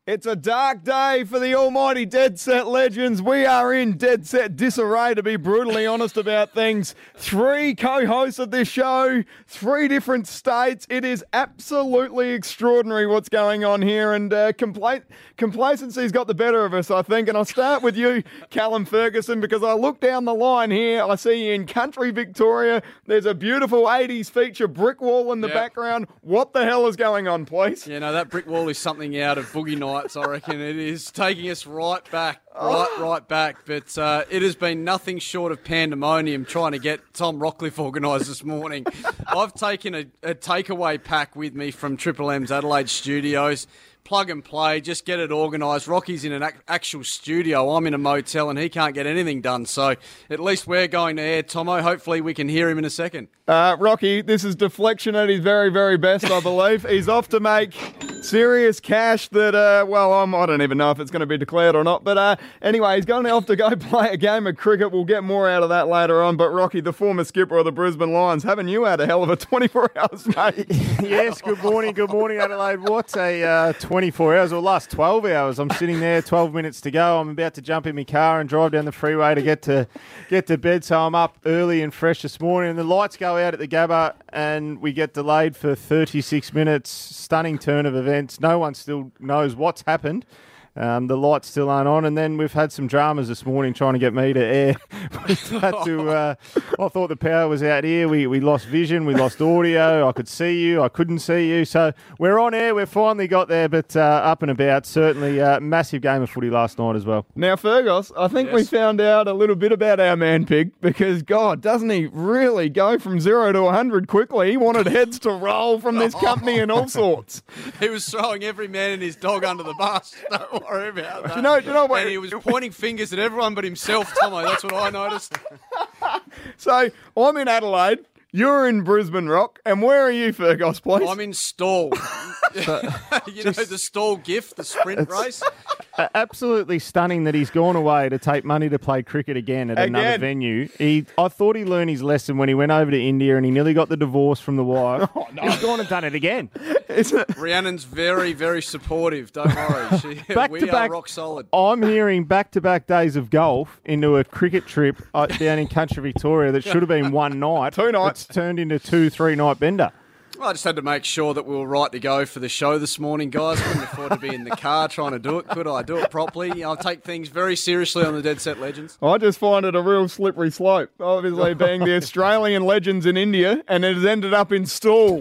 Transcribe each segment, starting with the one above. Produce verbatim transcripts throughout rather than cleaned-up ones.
It's a dark day for the almighty Dead Set Legends. We are in dead set disarray, to be brutally honest about things. Three co-hosts of this show, three different states. It is absolutely extraordinary what's going on here, and uh, compla- complacency's got the better of us, I think. And I'll start with you, Callum Ferguson, because I look down the line here. I see you in country Victoria. There's a beautiful eighties feature brick wall in the yep. background. What the hell is going on, please? Yeah, no, that brick wall is something out of Boogie Nights. I reckon it is taking us right back, right, right back. But uh, it has been nothing short of pandemonium trying to get Tom Rockcliffe organised this morning. I've taken a, a takeaway pack with me from Triple M's Adelaide studios. Plug and play, just get it organised. Rocky's in an ac- actual studio. I'm in a motel and he can't get anything done. So at least we're going to air, Tomo. Hopefully we can hear him in a second. Uh, Rocky, this is deflection at his very, very best, I believe. He's off to make serious cash that, uh, well, I'm, I don't even know if it's going to be declared or not. But uh, anyway, he's going off to go play a game of cricket. We'll get more out of that later on. But Rocky, the former skipper of the Brisbane Lions, haven't you had a hell of a twenty-four hours, mate? Yes, good morning, good morning, Adelaide. What a uh, twenty-four hours, or last twelve hours. I'm sitting there, twelve minutes to go. I'm about to jump in my car and drive down the freeway to get to get to bed. So I'm up early and fresh this morning. And the lights go out at the Gabba and we get delayed for thirty-six minutes. Stunning turn of events. No one still knows what's happened. Um, the lights still aren't on, and then we've had some dramas this morning trying to get me to air. We've had to, uh, I thought the power was out here. We we lost vision, we lost audio. I could see you, I couldn't see you. So we're on air. We've finally got there, but uh, up and about. Certainly, uh, massive game of footy last night as well. Now, Fergus, I think yes. we found out a little bit about our man Pig, because God, doesn't he really go from zero to a hundred quickly? He wanted heads to roll from this company and all sorts. He was throwing every man and his dog under the bus. Don't worry about that. Do you know, do you know what? And he was pointing fingers at everyone but himself, Tomo. That's what I noticed. So I'm in Adelaide. You're in Brisbane Rock, and where are you, Fergus, please? I'm in stall. you know the stall gift, the sprint race? Uh, absolutely stunning that he's gone away to take money to play cricket again at Again. another venue. He, I thought he learned his lesson when he went over to India and he nearly got the divorce from the wife. Oh, no. He's gone and done it again. Is it? Rhiannon's very, very supportive. Don't worry. She, Back we to are back, rock solid. I'm hearing back-to-back days of golf into a cricket trip uh, down in country Victoria that should have been one night. Two nights. It's turned into two, three-night bender. I just had to make sure that we were right to go for the show this morning, guys. Couldn't afford to be in the car trying to do it, could I? Do it properly. I take things very seriously on the Dead Set Legends. I just find it a real slippery slope, obviously being the Australian legends in India, and it has ended up in stall.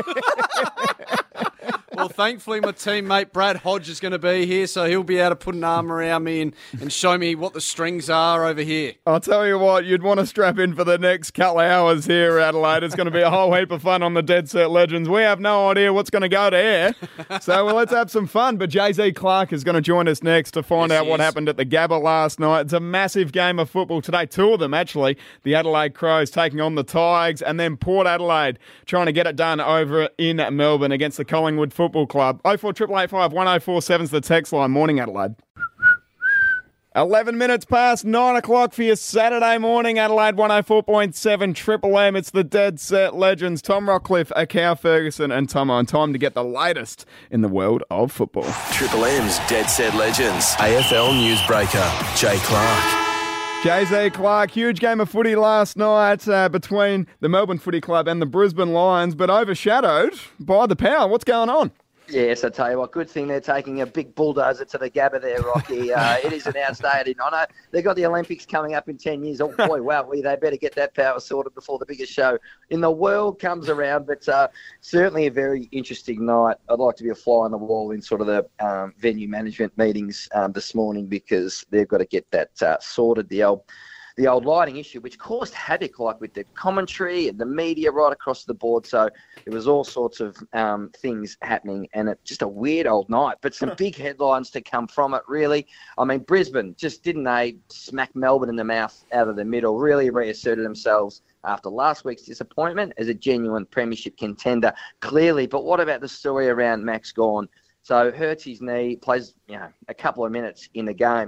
Well, thankfully, my teammate Brad Hodge is going to be here, so he'll be able to put an arm around me and, and show me what the strings are over here. I'll tell you what, you'd want to strap in for the next couple of hours here, Adelaide. It's going to be a whole heap of fun on the Dead Set Legends. We have no idea what's going to go to air, so well, let's have some fun. But Jay-Z Clark is going to join us next to find Yes, out he what is. happened at the Gabba last night. It's a massive game of football today. Two of them, actually. The Adelaide Crows taking on the Tigers, and then Port Adelaide trying to get it done over in Melbourne against the Collingwood Football Club. oh four eight eight five, one oh four seven is the text line. Morning, Adelaide. eleven minutes past nine o'clock for your Saturday morning, Adelaide one oh four point seven Triple M. It's the Dead Set Legends. Tom Rockcliffe, Akau Ferguson and Tomo, and time to get the latest in the world of football. Triple M's Dead Set Legends. A F L newsbreaker, Jay Clark. Jay-Z Clark, huge game of footy last night uh, between the Melbourne Footy Club and the Brisbane Lions, but overshadowed by the power. What's going on? Yes, I tell you what, good thing they're taking a big bulldozer to the Gabba there, Rocky. Uh, it is an outstanding honour. They've got the Olympics coming up in ten years. Oh, boy, wow, we, they better get that power sorted before the biggest show in the world comes around. But uh, certainly a very interesting night. I'd like to be a fly on the wall in sort of the um, venue management meetings um, this morning, because they've got to get that uh, sorted, the old... the old lighting issue, which caused havoc, like with the commentary and the media right across the board. So there was all sorts of um, things happening, and it just a weird old night, but some big headlines to come from it, really. I mean, Brisbane, just didn't they smack Melbourne in the mouth out of the middle, really reasserted themselves after last week's disappointment as a genuine premiership contender, clearly. But what about the story around Max Gawn? So hurts his knee, plays you know a couple of minutes in the game.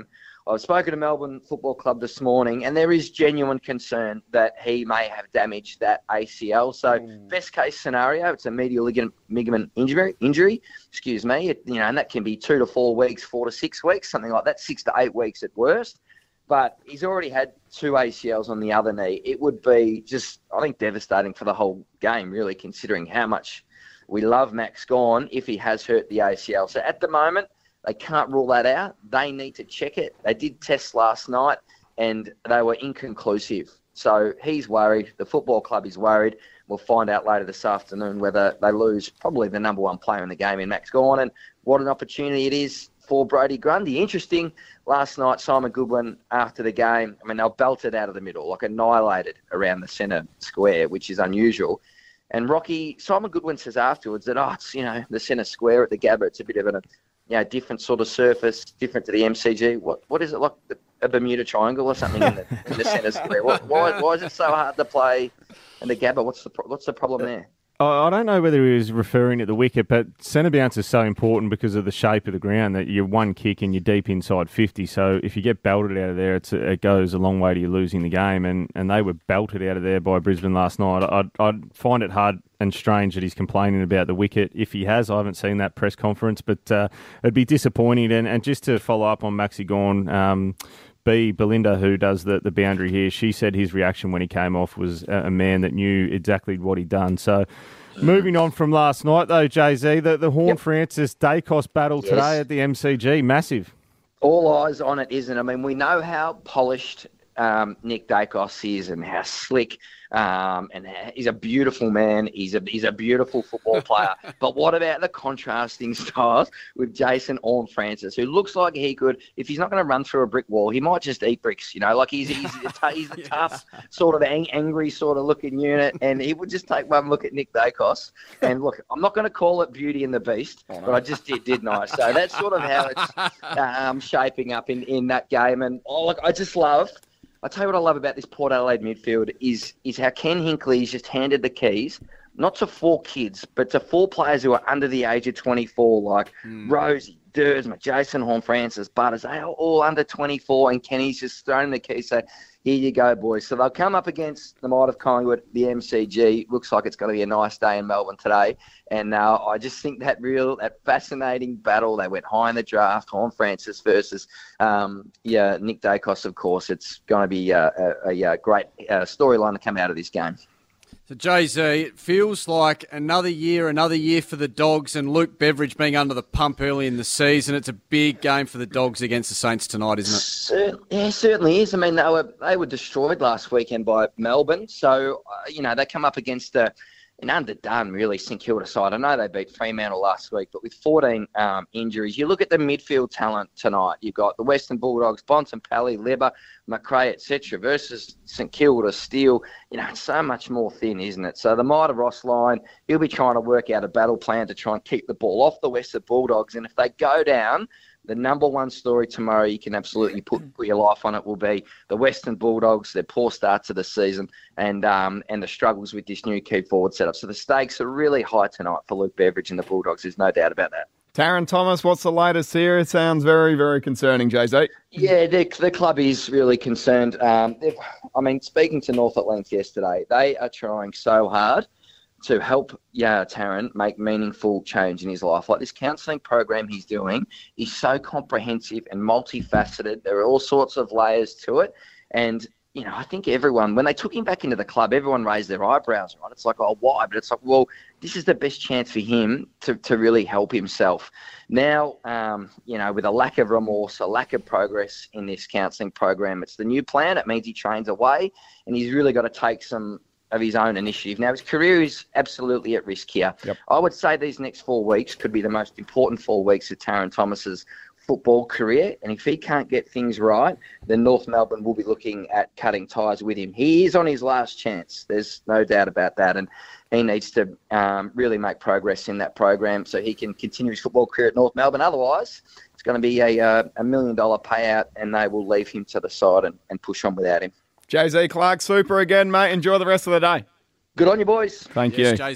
I've spoken to Melbourne Football Club this morning, and there is genuine concern that he may have damaged that A C L. So, mm. best case scenario, it's a medial ligament, ligament injury. Injury, excuse me. It, you know, and that can be two to four weeks, four to six weeks, something like that, six to eight weeks at worst. But he's already had two A C Ls on the other knee. It would be just, I think, devastating for the whole game, really, considering how much we love Max Gawn if he has hurt the A C L. So, at the moment, they can't rule that out. They need to check it. They did tests last night, and they were inconclusive. So he's worried. The football club is worried. We'll find out later this afternoon whether they lose probably the number one player in the game in Max Gawn, and what an opportunity it is for Brodie Grundy. Interesting, last night, Simon Goodwin, after the game, I mean, they were belted out of the middle, like annihilated around the centre square, which is unusual. And Rocky, Simon Goodwin says afterwards that, oh, it's, you know, the centre square at the Gabba, it's a bit of an... you know, different sort of surface, different to the M C G. What What is it, like a Bermuda Triangle or something in the, in the centre square? What, why, why is it so hard to play in the Gabba? What's the What's the problem there? I don't know whether he was referring to the wicket, but centre bounce is so important because of the shape of the ground that you're one kick and you're deep inside fifty. So if you get belted out of there, it's, it goes a long way to you losing the game. And, and they were belted out of there by Brisbane last night. I'd, I'd find it hard and strange that he's complaining about the wicket. If he has, I haven't seen that press conference, but uh, it'd be disappointing. And, and just to follow up on Maxi Gawn, um, B, Belinda, who does the, the boundary here, she said his reaction when he came off was a, a man that knew exactly what he'd done. So moving on from last night, though, Jay-Z, the, the Horne-Francis-Daicos battle yes. today at the M C G, massive. All eyes on it, isn't it? I mean, we know how polished um, Nick Daicos is and how slick um, and he's a beautiful man. He's a he's a beautiful football player. But what about the contrasting styles with Jason Horne-Francis, who looks like he could, if he's not going to run through a brick wall, he might just eat bricks, you know, like he's he's a, t- he's a yes. tough, sort of ang- angry sort of looking unit, and he would just take one look at Nick Daicos. And look, I'm not going to call it Beauty and the Beast, oh, no. but I just did, didn't I? So that's sort of how it's um, shaping up in, in that game. And oh, look, I just love... I tell you what I love about this Port Adelaide midfield is is how Ken Hinckley's just handed the keys, not to four kids, but to four players who are under the age of twenty-four, like mm. Rosie, Dersma, Jason Horne-Francis, Butters. They are all under twenty-four, and Kenny's just thrown the keys. So here you go, boys. So they'll come up against the Might of Collingwood, the M C G. Looks like it's going to be a nice day in Melbourne today. And uh, I just think that real, that fascinating battle, they went high in the draft, Horne-Francis versus um, yeah, Nick Daicos, of course. It's going to be uh, a, a, a great uh, storyline to come out of this game. So, Jay-Z, it feels like another year, another year for the Dogs, and Luke Beveridge being under the pump early in the season. It's a big game for the Dogs against the Saints tonight, isn't it? Cer- yeah, certainly is. I mean, they were they were destroyed last weekend by Melbourne. So, uh, you know, they come up against a, an underdone, really, St Kilda side. I know they beat Fremantle last week, but with fourteen um, injuries, you look at the midfield talent tonight. You've got the Western Bulldogs, Bontempelli, Leber, McRae, et cetera, versus St Kilda, Steele. You know, it's so much more thin, isn't it? So the Maida Ross line, he'll be trying to work out a battle plan to try and keep the ball off the Western Bulldogs. And if they go down, the number one story tomorrow, you can absolutely put, put your life on it, will be the Western Bulldogs, their poor start to the season, and um, and the struggles with this new key forward setup. So the stakes are really high tonight for Luke Beveridge and the Bulldogs. There's no doubt about that. Taryn Thomas, what's the latest here? It sounds very, very concerning, Jay-Z. Yeah, the, the club is really concerned. Um, I mean, speaking to Norfolk Length yesterday, they are trying so hard to help yeah, Taryn make meaningful change in his life. Like this counselling program he's doing is so comprehensive and multifaceted. There are all sorts of layers to it. And, you know, I think everyone, when they took him back into the club, everyone raised their eyebrows, right? It's like, oh, why? But it's like, well, this is the best chance for him to, to really help himself. Now, um, you know, with a lack of remorse, a lack of progress in this counselling program, it's the new plan. It means he trains away, and he's really got to take some of his own initiative. Now, his career is absolutely at risk here. Yep. I would say these next four weeks could be the most important four weeks of Taryn Thomas's football career, and if he can't get things right, then North Melbourne will be looking at cutting ties with him. He is on his last chance. There's no doubt about that, and he needs to um, really make progress in that program so he can continue his football career at North Melbourne. Otherwise, it's going to be a, uh, a million dollar payout, and they will leave him to the side and, and push on without him. Jay-Z Clark, super again, mate. Enjoy the rest of the day. Good on you, boys. Thank yes, you. Jay-Z.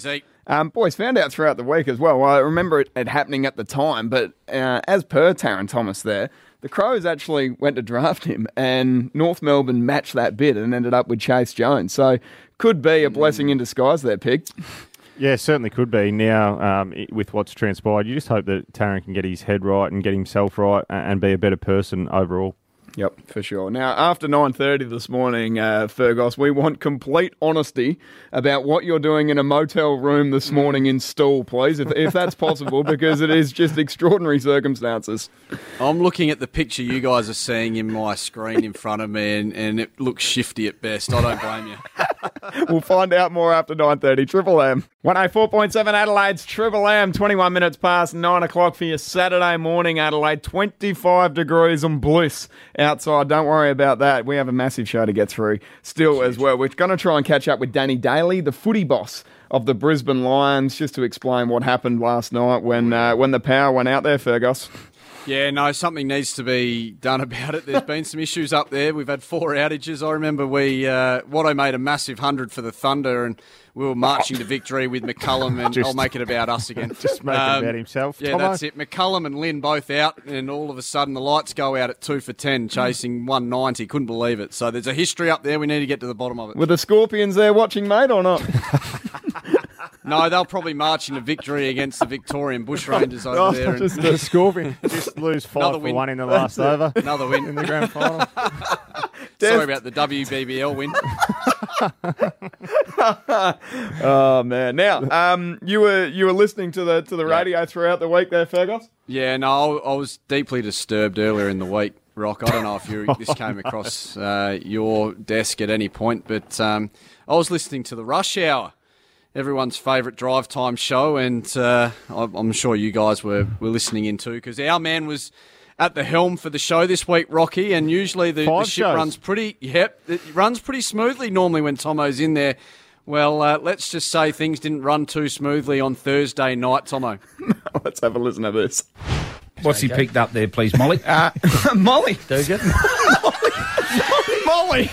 Um, boys, found out throughout the week as well. Well, I remember it, it happening at the time, but uh, as per Taron Thomas there, the Crows actually went to draft him, and North Melbourne matched that bid and ended up with Chase Jones. So could be a blessing in disguise there, Pig. Yeah, certainly could be. Now, um, with what's transpired, you just hope that Taron can get his head right and get himself right and be a better person overall. Yep, for sure. Now, after nine thirty this morning, uh, Fergus, we want complete honesty about what you're doing in a motel room this morning in Stool, please, if, if that's possible, because it is just extraordinary circumstances. I'm looking at the picture you guys are seeing in my screen in front of me, and, and it looks shifty at best. I don't blame you. We'll find out more after nine thirty. Triple M. one oh four point seven Adelaide's Triple M. twenty-one minutes past nine o'clock for your Saturday morning, Adelaide. twenty-five degrees and bliss outside. Don't worry about that. We have a massive show to get through still as well. We're going to try and catch up with Danny Daly, the footy boss of the Brisbane Lions, just to explain what happened last night when uh, when the power went out there, Fergus. Yeah, no, something needs to be done about it. There's been some issues up there. We've had four outages. I remember we, uh, Watto made a massive hundred for the Thunder, and we were marching to victory with McCullum, and Just- I'll make it about us again. Just make Um, it about himself. Yeah, Tomo? that's it. McCullum and Lynn both out, and all of a sudden the lights go out at two for ten, chasing one ninety. Couldn't believe it. So there's a history up there. We need to get to the bottom of it. Were the Scorpions there watching, mate, or not? No, they'll probably march into victory against the Victorian Bushrangers over Oh, there. And just the Scorpion. Just lose five Another for win. one in the last over another win. in the grand final. Sorry about the W B B L win. Oh man! Now, um, you were you were listening to the to the radio throughout the week there, Fergus. Yeah, no, I I was deeply disturbed earlier in the week, Rock. I don't know if you this came across uh, your desk at any point, but um, I was listening to the Rush Hour, everyone's favourite drive time show, and uh, I- I'm sure you guys were, were listening in too, because our man was at the helm for the show this week, Rocky, and usually the, the Five ship shows. runs pretty, yep, it runs pretty smoothly normally when Tomo's in there. Well, uh, let's just say things didn't run too smoothly on Thursday night, Tomo. Let's have a listen to this. What's he picked up there, please, Molly? Uh, Molly. There you go. Molly.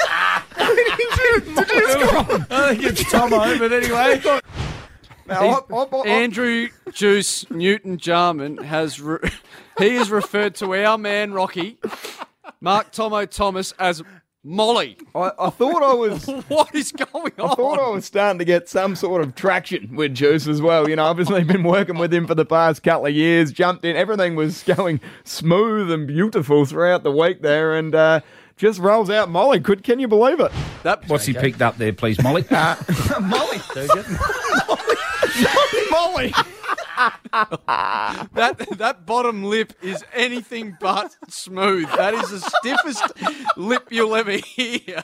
I think it's Tomo, but anyway. Now, I- I- I- Andrew Juice Newton Jarman has re- he has referred to our man Rocky, Mark Tomo Thomas, as Molly. I, I thought I was. What is going on? I thought I was starting to get some sort of traction with Juice as well. You know, obviously been working with him for the past couple of years. Jumped in, everything was going smooth and beautiful throughout the week there, and uh, just rolls out Molly. Could can you believe it? That, What's he picked up there, please, Molly? Molly, There you go. Molly. that that bottom lip is anything but smooth. That is the stiffest lip you'll ever hear.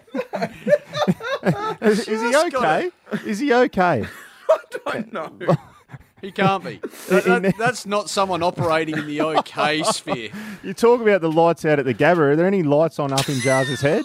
Is, is he Just okay? Is he okay? I know. He can't be. That- that- that's not someone operating in the okay sphere. You talk about the lights out at the Gabba. Are there any lights on up in Jars's head?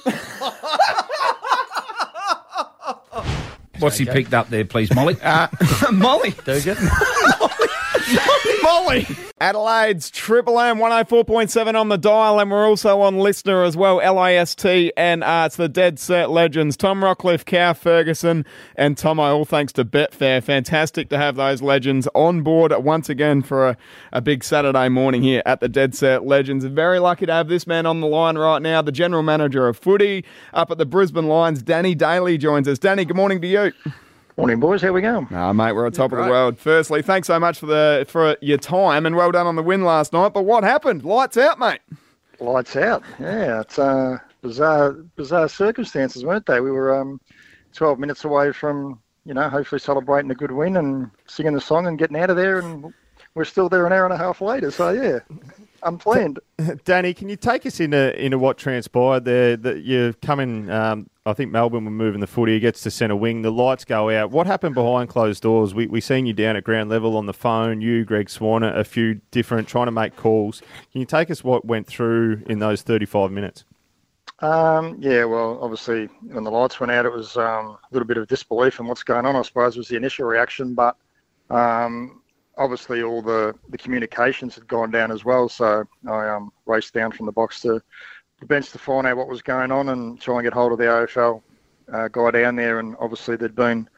What's he picked up there, please, Molly? Molly. There you go. Molly. Adelaide's Triple M one oh four point seven on the dial, and we're also on listener as well, L I S T N R. It's the Dead Set Legends, Tom Rockcliffe, Cow Ferguson, and Tomo, all thanks to Betfair. Fantastic to have those legends on board once again for a, a big Saturday morning here at the Dead Set Legends. Very lucky to have this man on the line right now, the General Manager of Footy up at the Brisbane Lions. Danny Daly joins us. Danny, good morning to you. Morning, boys. How we going? Ah, mate, we're on top of the great. world. Firstly, thanks so much for the for your time, and well done on the win last night. But what happened? Lights out, mate. Lights out. Yeah, it's uh, bizarre, bizarre circumstances, weren't they? We were um, twelve minutes away from, you know, hopefully celebrating a good win and singing the song and getting out of there, and we're still there an hour and a half later. So yeah, unplanned. Danny, can you take us into into what transpired there? That you're coming. Um, I think Melbourne were moving the footy. He gets to centre wing. The lights go out. What happened behind closed doors? We we seen you down at ground level on the phone. You, Greg Swan, a few different trying to make calls. Can you take us what went through in those thirty-five minutes? Um, yeah, well, obviously when the lights went out, it was um, a little bit of disbelief in what's going on, I suppose, was the initial reaction. But um, obviously all the, the communications had gone down as well. So I um, raced down from the box to the bench to find out what was going on and try and get hold of the A F L uh, guy down there. And obviously there'd been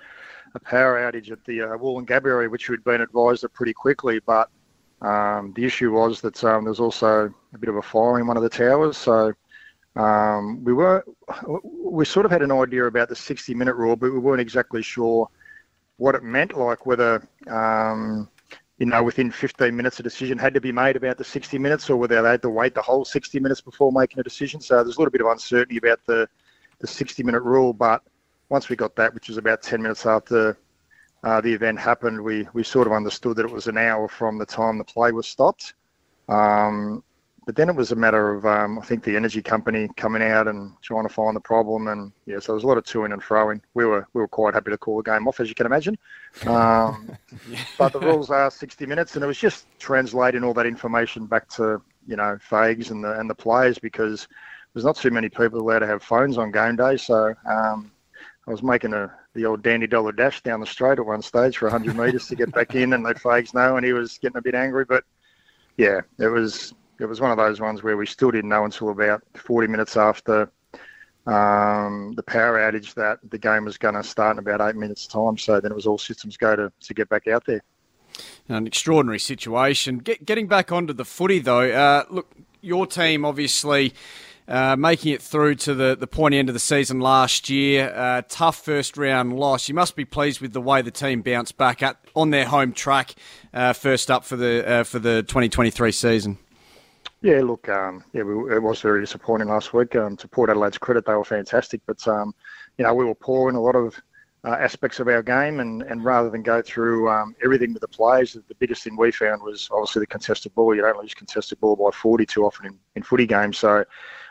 a power outage at the uh, Wollongabba area, which we'd been advised of pretty quickly. But um, the issue was that um, there was also a bit of a fire in one of the towers. So um, we were we sort of had an idea about the sixty minute rule, but we weren't exactly sure what it meant, like whether, um, you know, within fifteen minutes a decision had to be made about the sixty minutes or whether they had to wait the whole sixty minutes before making a decision. So there's a little bit of uncertainty about the, the sixty minute rule. But once we got that, which was about ten minutes after uh, the event happened, we, we sort of understood that it was an hour from the time the play was stopped. Um, But then it was a matter of, um, I think, the energy company coming out and trying to find the problem. And, yeah, so there was a lot of to-in and fro-in. We were we were quite happy to call the game off, as you can imagine. Um, but the rules are sixty minutes, and it was just translating all that information back to, you know, Fags and the, and the players, because there's not too many people allowed to have phones on game day. So um, I was making a the old dandy dollar dash down the straight at one stage for one hundred metres to get back in and let Fags know, and he was getting a bit angry. But, yeah, it was... It was one of those ones where we still didn't know until about forty minutes after um, the power outage that the game was going to start in about eight minutes' time. So then it was all systems go to, to get back out there. An extraordinary situation. Get, getting back onto the footy, though, uh, look, your team obviously uh, making it through to the, the pointy end of the season last year. Uh, tough first-round loss. You must be pleased with the way the team bounced back at, on their home track uh, first up for the uh, for the twenty twenty-three season. Yeah, look, um, yeah, we, it was very disappointing last week. Um, to Port Adelaide's credit, they were fantastic, but um, you know, we were poor in a lot of uh, aspects of our game, and, and rather than go through um, everything with the players, the biggest thing we found was obviously the contested ball. You don't lose contested ball by forty too often in, in footy games, so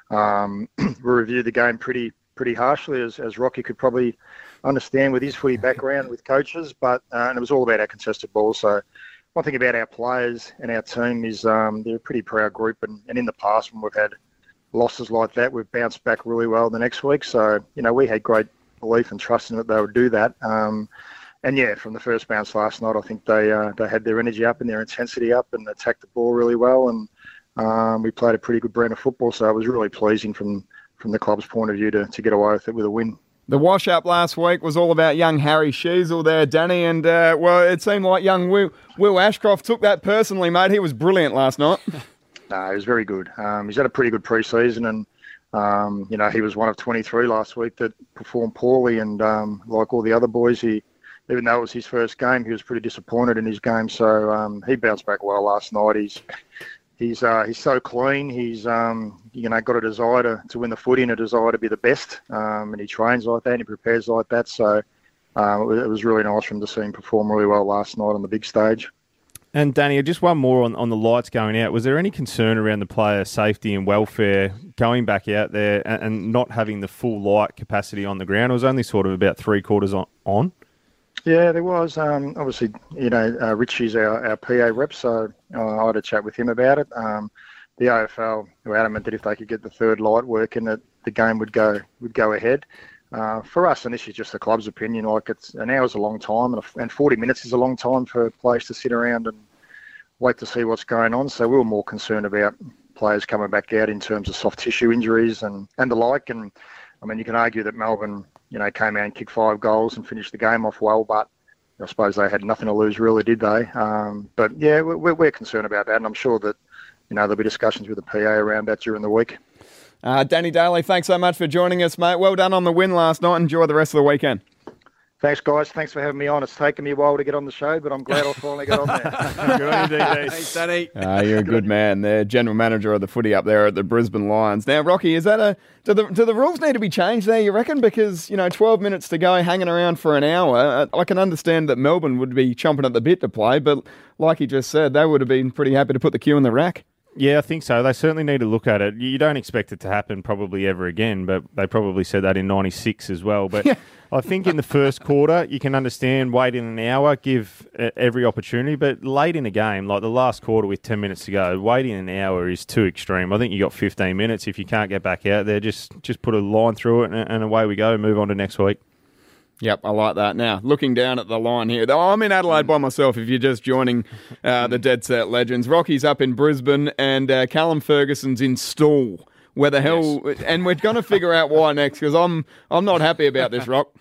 um, we reviewed the game pretty pretty harshly, as, as Rocky could probably understand with his footy background with coaches, but uh, and it was all about our contested ball. So one thing about our players and our team is um, they're a pretty proud group, and, and in the past when we've had losses like that, we've bounced back really well the next week. So, you know, we had great belief and trust in that they would do that. Um, and, yeah, from the first bounce last night, I think they uh, they had their energy up and their intensity up and attacked the ball really well, and um, we played a pretty good brand of football. So it was really pleasing from, from the club's point of view to, to get away with it with a win. The wash-up last week was all about young Harry Sheasel there, Danny, and, uh, well, it seemed like young Will, Will Ashcroft took that personally, mate. He was brilliant last night. No, he was very good. Um, he's had a pretty good pre-season, and, um, you know, he was one of twenty-three last week that performed poorly, and um, like all the other boys, he, even though it was his first game, he was pretty disappointed in his game, so um, he bounced back well last night. He's... He's uh, he's so clean. He's um, you know got a desire to, to win the footy and a desire to be the best. Um, and he trains like that and he prepares like that. So uh, it was really nice for him to see him perform really well last night on the big stage. And Danny, just one more on, on the lights going out. Was there any concern around the player safety and welfare going back out there and, and not having the full light capacity on the ground? It was only sort of about three quarters on. on? Yeah, there was. Um, obviously, you know, uh, Richie's our, our P A rep, so uh, I had a chat with him about it. Um, the A F L were adamant that if they could get the third light working, that the game would go would go ahead. Uh, for us, and this is just the club's opinion, like it's an hour's a long time, and, a, and forty minutes is a long time for players to sit around and wait to see what's going on. So we were more concerned about players coming back out in terms of soft tissue injuries and, and the like. And I mean, you can argue that Melbourne, you know, came out and kicked five goals and finished the game off well, but I suppose they had nothing to lose, really, did they? Um, but yeah, we're, we're concerned about that, and I'm sure that, you know, there'll be discussions with the P A around that during the week. Uh, Danny Daly, thanks so much for joining us, mate. Well done on the win last night. Enjoy the rest of the weekend. Thanks, guys. Thanks for having me on. It's taken me a while to get on the show, but I'm glad I finally got on there. Good on you, D D. Thanks, Danny. Uh, you're a good man there, general manager of the footy up there at the Brisbane Lions. Now, Rocky, is that a do the do the rules need to be changed there, you reckon? Because, you know, twelve minutes to go, hanging around for an hour. Uh, I can understand that Melbourne would be chomping at the bit to play, but like you just said, they would have been pretty happy to put the queue in the rack. Yeah, I think so. They certainly need to look at it. You don't expect it to happen probably ever again, but they probably said that in ninety-six as well. But yeah. I think in the first quarter, you can understand waiting an hour, give every opportunity. But late in a game, like the last quarter with ten minutes to go, waiting an hour is too extreme. I think you got fifteen minutes. If you can't get back out there, just, just put a line through it and, and away we go. Move on to next week. Yep, I like that. Now, looking down at the line here, I'm in Adelaide by myself if you're just joining uh, the Dead Set Legends. Rocky's up in Brisbane and uh, Callum Ferguson's in Stool. Where the hell... Yes. And we're going to figure out why next, because I'm I'm not happy about this, Rock.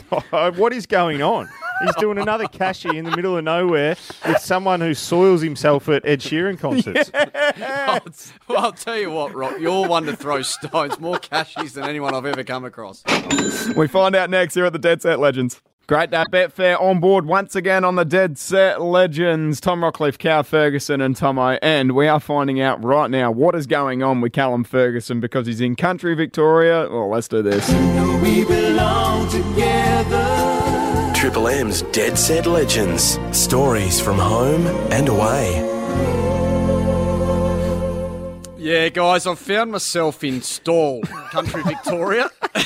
Oh, what is going on? He's doing another cashy in the middle of nowhere with someone who soils himself at Ed Sheeran concerts. I'll, well, I'll tell you what, Rock, you're one to throw stones. More cashies than anyone I've ever come across. We find out next here at the Dead Set Legends. Great day, Betfair on board once again on the Dead Set Legends. Tom Rockcliffe, Cal Ferguson and Tomo. And we are finding out right now what is going on with Callum Ferguson because he's in country Victoria. Well, let's do this. We belong together. Triple M's Dead Set Legends. Stories from home and away. Yeah, guys, I've found myself in Stawell, country Victoria.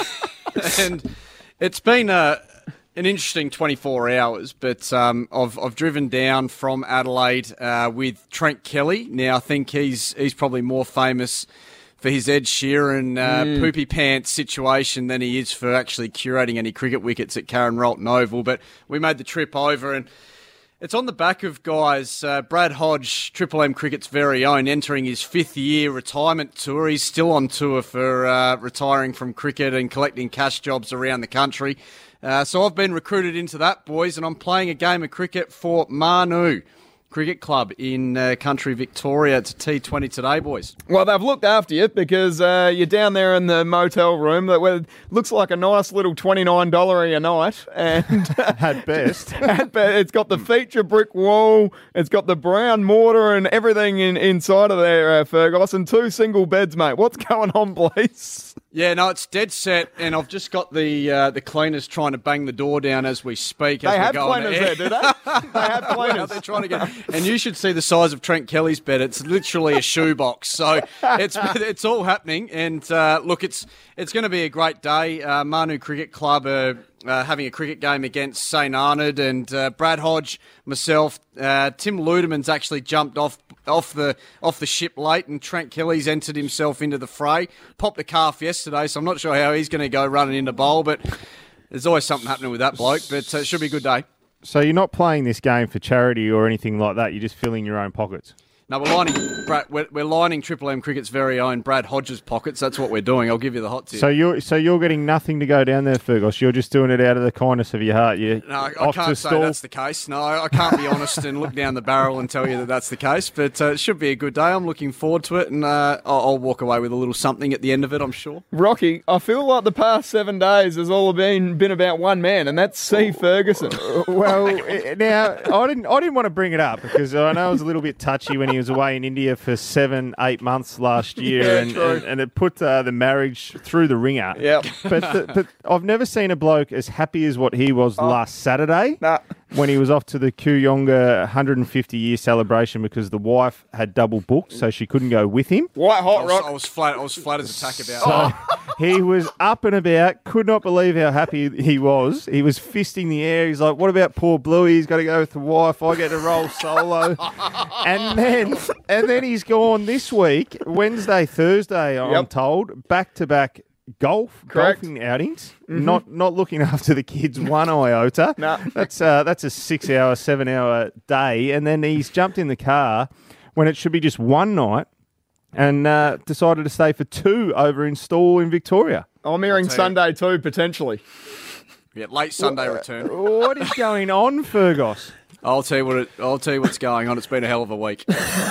And it's been a... an interesting twenty-four hours, but um, I've I've driven down from Adelaide uh, with Trent Kelly. Now I think he's he's probably more famous for his Ed Sheeran uh, mm. poopy pants situation than he is for actually curating any cricket wickets at Karen Rolton Oval. But we made the trip over, and it's on the back of guys. Uh, Brad Hodge, Triple M Cricket's very own, entering his fifth year retirement tour. He's still on tour for uh, retiring from cricket and collecting cash jobs around the country. Uh, so I've been recruited into that, boys, and I'm playing a game of cricket for Manu Cricket Club in uh, country Victoria. It's a T twenty today, boys. Well, they've looked after you because uh, you're down there in the motel room that well, looks like a nice little twenty-nine dollars a night. And at best. At best. It's got the feature brick wall, it's got the brown mortar and everything in, inside of there, uh, Fergus, and two single beds, mate. What's going on, please? Yeah, no, it's dead set, and I've just got the uh, the cleaners trying to bang the door down as we speak. They as have we're going cleaners air. there, do they? They have cleaners. Well, they're trying to get, and you should see the size of Trent Kelly's bed. It's literally a shoebox. So it's it's all happening, and uh, look, it's it's going to be a great day. Uh, Manu Cricket Club are uh, having a cricket game against Saint Arnaud, and uh, Brad Hodge, myself, uh, Tim Ludeman's actually jumped off. Off the off the ship late, and Trent Kelly's entered himself into the fray. Popped a calf yesterday, so I'm not sure how he's going to go running into bowl, but there's always something happening with that bloke. But uh, it should be a good day. So you're not playing this game for charity or anything like that. You're just filling your own pockets. No, we're lining Brad, we're, we're lining Triple M Cricket's very own Brad Hodges' pockets. That's what we're doing. I'll give you the hot tip. So you're so you're getting nothing to go down there, Fergus. You're just doing it out of the kindness of your heart. You no, I, I can't say that's the case. No, I can't be honest and look down the barrel and tell you that that's the case. But uh, it should be a good day. I'm looking forward to it, and uh, I'll, I'll walk away with a little something at the end of it, I'm sure. Rocky, I feel like the past seven days has all been been about one man, and that's C. Ferguson. Well, now I didn't I didn't want to bring it up because I know it was a little bit touchy when he was away in India for seven, eight months last year, yeah, and, and, and it put uh, the marriage through the ringer. Yeah, but the, but I've never seen a bloke as happy as what he was oh. last Saturday nah. when he was off to the Kooyonga one hundred fifty year celebration because the wife had double booked, so she couldn't go with him. White hot I was, rock. I was flat. I was flat as a tack about. So he was up and about. Could not believe how happy he was. He was fisting the air. He's like, "What about poor Bluey? He's got to go with the wife. I get to roll solo." and then. And then he's gone this week, Wednesday, Thursday, I'm yep. told, back-to-back golf, Correct. golfing outings. Mm-hmm. Not not looking after the kids one iota. No. That's, uh, that's a six-hour, seven-hour day. And then he's jumped in the car when it should be just one night and uh, decided to stay for two over in Stawell in Victoria. I'm hearing Sunday too, potentially. Yeah, late Sunday return. What is going on, Fergus? I'll tell you what. It, I'll tell you what's going on. It's been a hell of a week.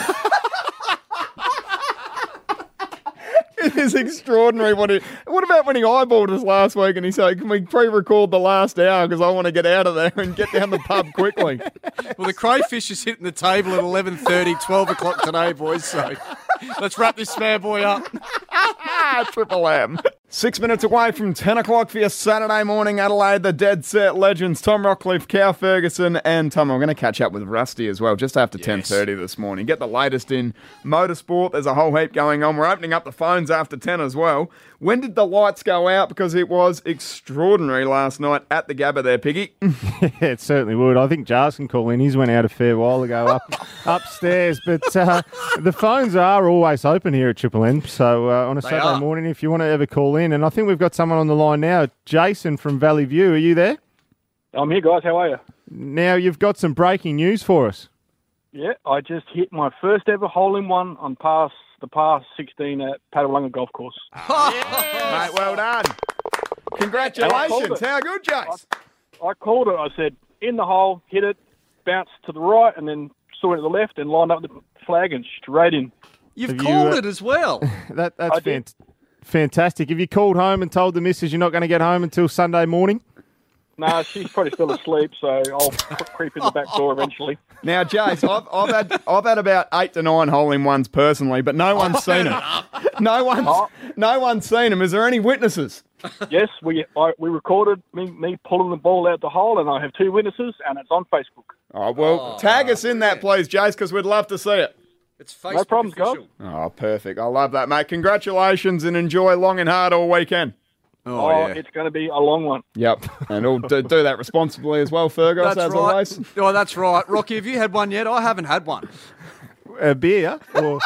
It is extraordinary. What, it, what about when he eyeballed us last week and he said, "Can we pre-record the last hour because I want to get out of there and get down the pub quickly?" Well, the crayfish is hitting the table at eleven thirty, twelve o'clock today, boys. So let's wrap this fair boy up. Triple M. Six minutes away from ten o'clock for your Saturday morning, Adelaide. The Dead Set Legends, Tom Rockcliffe, Cal Ferguson, and Tom. I'm going to catch up with Rusty as well, just after yes. ten thirty this morning. Get the latest in motorsport. There's a whole heap going on. We're opening up the phones after ten as well. When did the lights go out? Because it was extraordinary last night at the Gabba there, Piggy. Yeah, it certainly would. I think Jars can call in. His went out a fair while ago up upstairs. But uh, the phones are always open here at Triple M. So uh, on a They Saturday are. morning, if you want to ever call in. And I think we've got someone on the line now. Jason from Valley View. Are you there? I'm here, guys. How are you? Now, you've got some breaking news for us. Yeah, I just hit my first ever hole-in-one on pass the par sixteen at Paddalunga Golf Course. Mate, well done. Congratulations. How good, Jace? I, I called it. I said, in the hole, hit it, bounce to the right, and then saw it to the left and lined up the flag and straight in. You've Have called you, uh, it as well. that That's I did. fant- fantastic. Have you called home and told the missus you're not going to get home until Sunday morning? No, she's probably still asleep, so I'll creep in the back door eventually. Now, Jace, I've, I've had I've had about eight to nine hole-in-ones personally, but no one's seen them. No one's Oh. no one's seen them. Is there any witnesses? Yes, we I, we recorded me, me pulling the ball out the hole, and I have two witnesses, and it's on Facebook. Oh well, Oh, tag us in that, please, Jace, because we'd love to see it. It's Facebook No problems, official. Oh, perfect. I love that, mate. Congratulations and enjoy long and hard all weekend. Oh, Oh, yeah. it's going to be a long one. Yep, and all do, do that responsibly as well, Fergus, That's as right. always. Oh, that's right. Rocky, have you had one yet? I haven't had one. A beer? Or...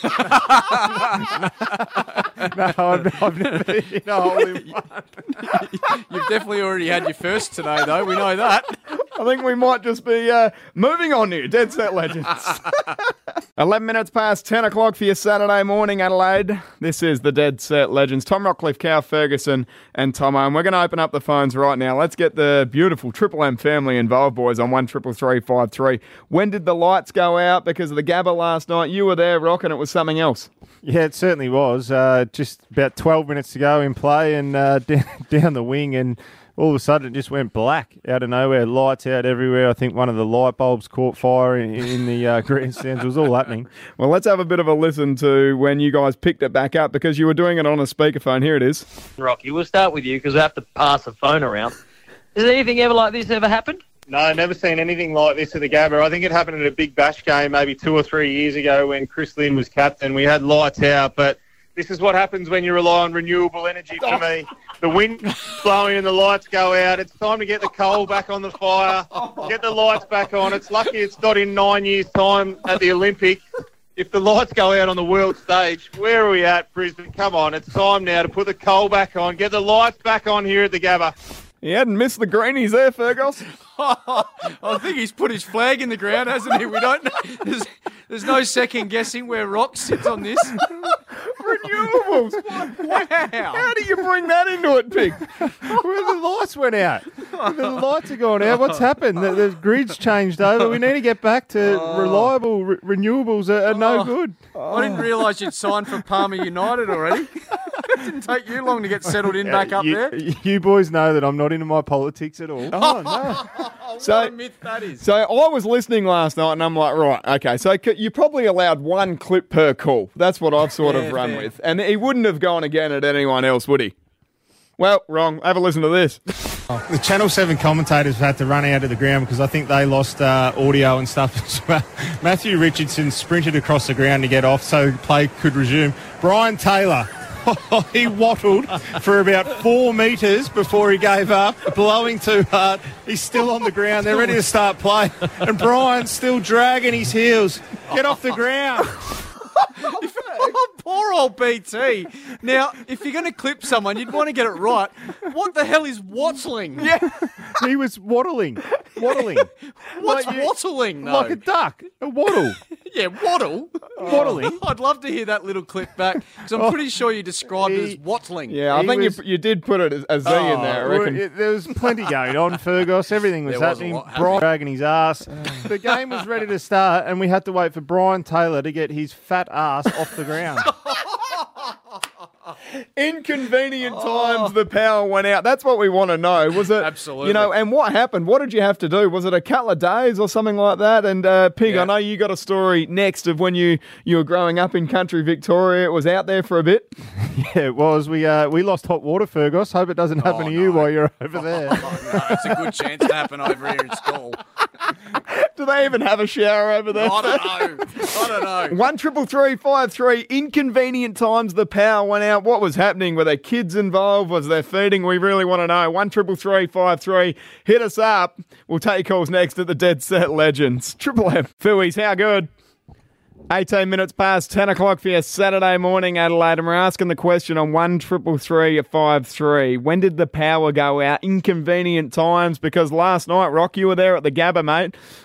no, I've, I've never hit a hole in one. You've definitely already had your first today, though. We know that. I think we might just be uh, moving on here. Dead Set Legends. eleven minutes past ten o'clock for your Saturday morning, Adelaide. This is the Dead Set Legends. Tom Rockcliffe, Cal Ferguson and Tomo. And we're going to open up the phones right now. Let's get the beautiful Triple M family involved, boys, on one triple three five three. When did the lights go out because of the Gabba last night? You were there, Rock, and it was something else. Yeah, it certainly was. Uh, just about twelve minutes to go in play and uh, down, down the wing, and all of a sudden it just went black out of nowhere. Lights out everywhere. I think one of the light bulbs caught fire in, in the uh, grandstands. It was all happening. Well, let's have a bit of a listen to when you guys picked it back up because you were doing it on a speakerphone. Here it is. Rocky, we'll start with you because we have to pass the phone around. Has anything ever like this ever happened? No, never seen anything like this at the Gabba. I think it happened at a Big Bash game maybe two or three years ago when Chris Lynn was captain. We had lights out, but this is what happens when you rely on renewable energy for me. The wind's blowing and the lights go out. It's time to get the coal back on the fire, get the lights back on. It's lucky it's not in nine years' time at the Olympic. If the lights go out on the world stage, where are we at, Brisbane? Come on, it's time now to put the coal back on, get the lights back on here at the Gabba. He hadn't missed the greenies there, Fergus. I think he's put his flag in the ground, hasn't he? We don't know. There's, there's no second guessing where Rock sits on this. Renewables. Wow. How do you bring that into it, Pig? Where the lights went out. The lights are gone out. What's happened? The, the grid's changed over. We need to get back to reliable re- renewables are, are no good. I didn't realise you'd signed for Palmer United already. It didn't take you long to get settled in back up you, there. You boys know that I'm not into my politics at all. Oh, no. So, what a myth that is. So I was listening last night and I'm like, right, okay, so c- you probably allowed one clip per call. That's what I've sort Yeah, of run fair. with. And he wouldn't have gone again at anyone else, would he? Well, wrong. Have a listen to this. The Channel seven commentators had to run out of the ground because I think they lost uh, audio and stuff as well. Matthew Richardson sprinted across the ground to get off so play could resume. Brian Taylor, he waddled for about four metres before he gave up, blowing too hard. He's still on the ground. They're ready to start play. And Brian's still dragging his heels. Get off the ground. Oh, poor old B T. Now, if you're going to clip someone, you'd want to get it right. What the hell is wattling? Yeah. He was waddling. Waddling. What's Like you- wattling, though? Like a duck. A waddle. Yeah, waddle. Waddling. I'd love to hear that little clip back because I'm pretty sure you described it as he- wattling. Yeah, I He think was- you, you did put it as a Z in there, I Oh, reckon. it- there was plenty going on, Fergus. Everything was There was a happening. lot happening. Brian dragging his ass. The game was ready to start, and we had to wait for Brian Taylor to get his fat ass off the ground. Inconvenient times the power went out. That's what we want to know. Was it? Absolutely. You know, and what happened? What did you have to do? Was it a couple of days or something like that? And uh, Pig, Yeah. I know you got a story next of when you, you were growing up in country Victoria. It was out there for a bit. Yeah, it was. We uh, we lost hot water, Fergus. Hope it doesn't happen Oh, to you no. while you're over there. Oh, no, it's a good chance to happen over here in school. Do they even have a shower over there? I don't know. I don't know. One triple three five three. Inconvenient times the power went out. What was happening? Were there kids involved? Was there feeding? We really want to know. One triple three five three. Hit us up. We'll take calls next at the Dead Set Legends. Triple M. Phillies, how good? eighteen minutes past ten o'clock for your Saturday morning, Adelaide, and we're asking the question on one triple three five three. When did the power go out? Inconvenient times, because last night, Rock, you were there at the Gabba, mate.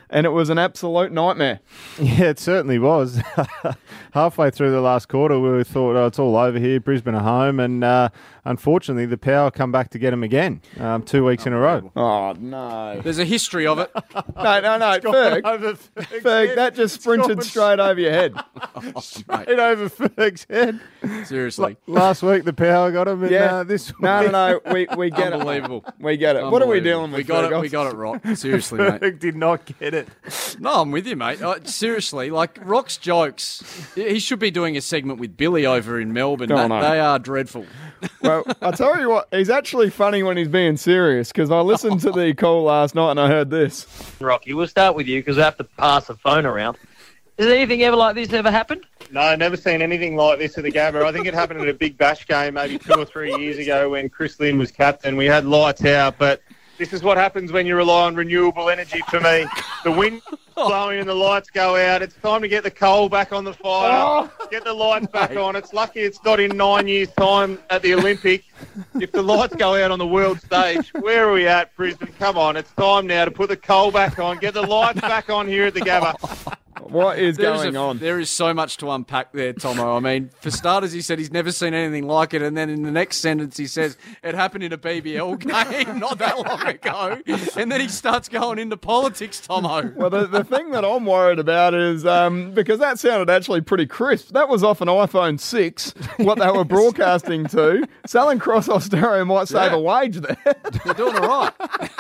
and it was an absolute nightmare. Yeah, it certainly was. Halfway through the last quarter, we thought, oh, it's all over here, Brisbane are home, and uh, unfortunately, the Power come back to get them again, um, two weeks in a row. Oh, no. There's a history of it. No, no, no, Ferg, Ferg's Ferg, that just sprinted gone straight over your head. Oh, straight over Ferg's head. Seriously. Last week, the Power got him, and Yeah. uh, this week... No, no, no, we, we get Unbelievable. it. We get it. What are we dealing with, We got Ferg? it. We got it right. Seriously, mate. Ferg did not get it. No, I'm with you, mate. Uh, seriously, like Rock's jokes. He should be doing a segment with Billy over in Melbourne. Oh, That- no. They are dreadful. Well, I'll tell you what, he's actually funny when he's being serious, because I listened to the call last night and I heard this. Rocky, we'll start with you because I have to pass the phone around. Has anything ever like this ever happened? No, never seen anything like this at the Gabba. I think it happened at a Big Bash game maybe two or three years ago when Chris Lynn was captain. We had lights out, but this is what happens when you rely on renewable energy for me. The wind blowing and the lights go out. It's time to get the coal back on the fire, get the lights back on. It's lucky it's not in nine years' time at the Olympics. If the lights go out on the world stage, where are we at, Brisbane? Come on, it's time now to put the coal back on, get the lights back on here at the Gabba. What is There is going a- on? There is so much to unpack there, Tomo. I mean, for starters, he said he's never seen anything like it, and then in the next sentence he says it happened in a B B L game not that long ago, and then he starts going into politics, Tomo. Well, the, the thing that I'm worried about is, um, because that sounded actually pretty crisp. That was off an iPhone six, what they were broadcasting to. Selling cross-off stereo might save Yeah. a wage there. They're doing it right.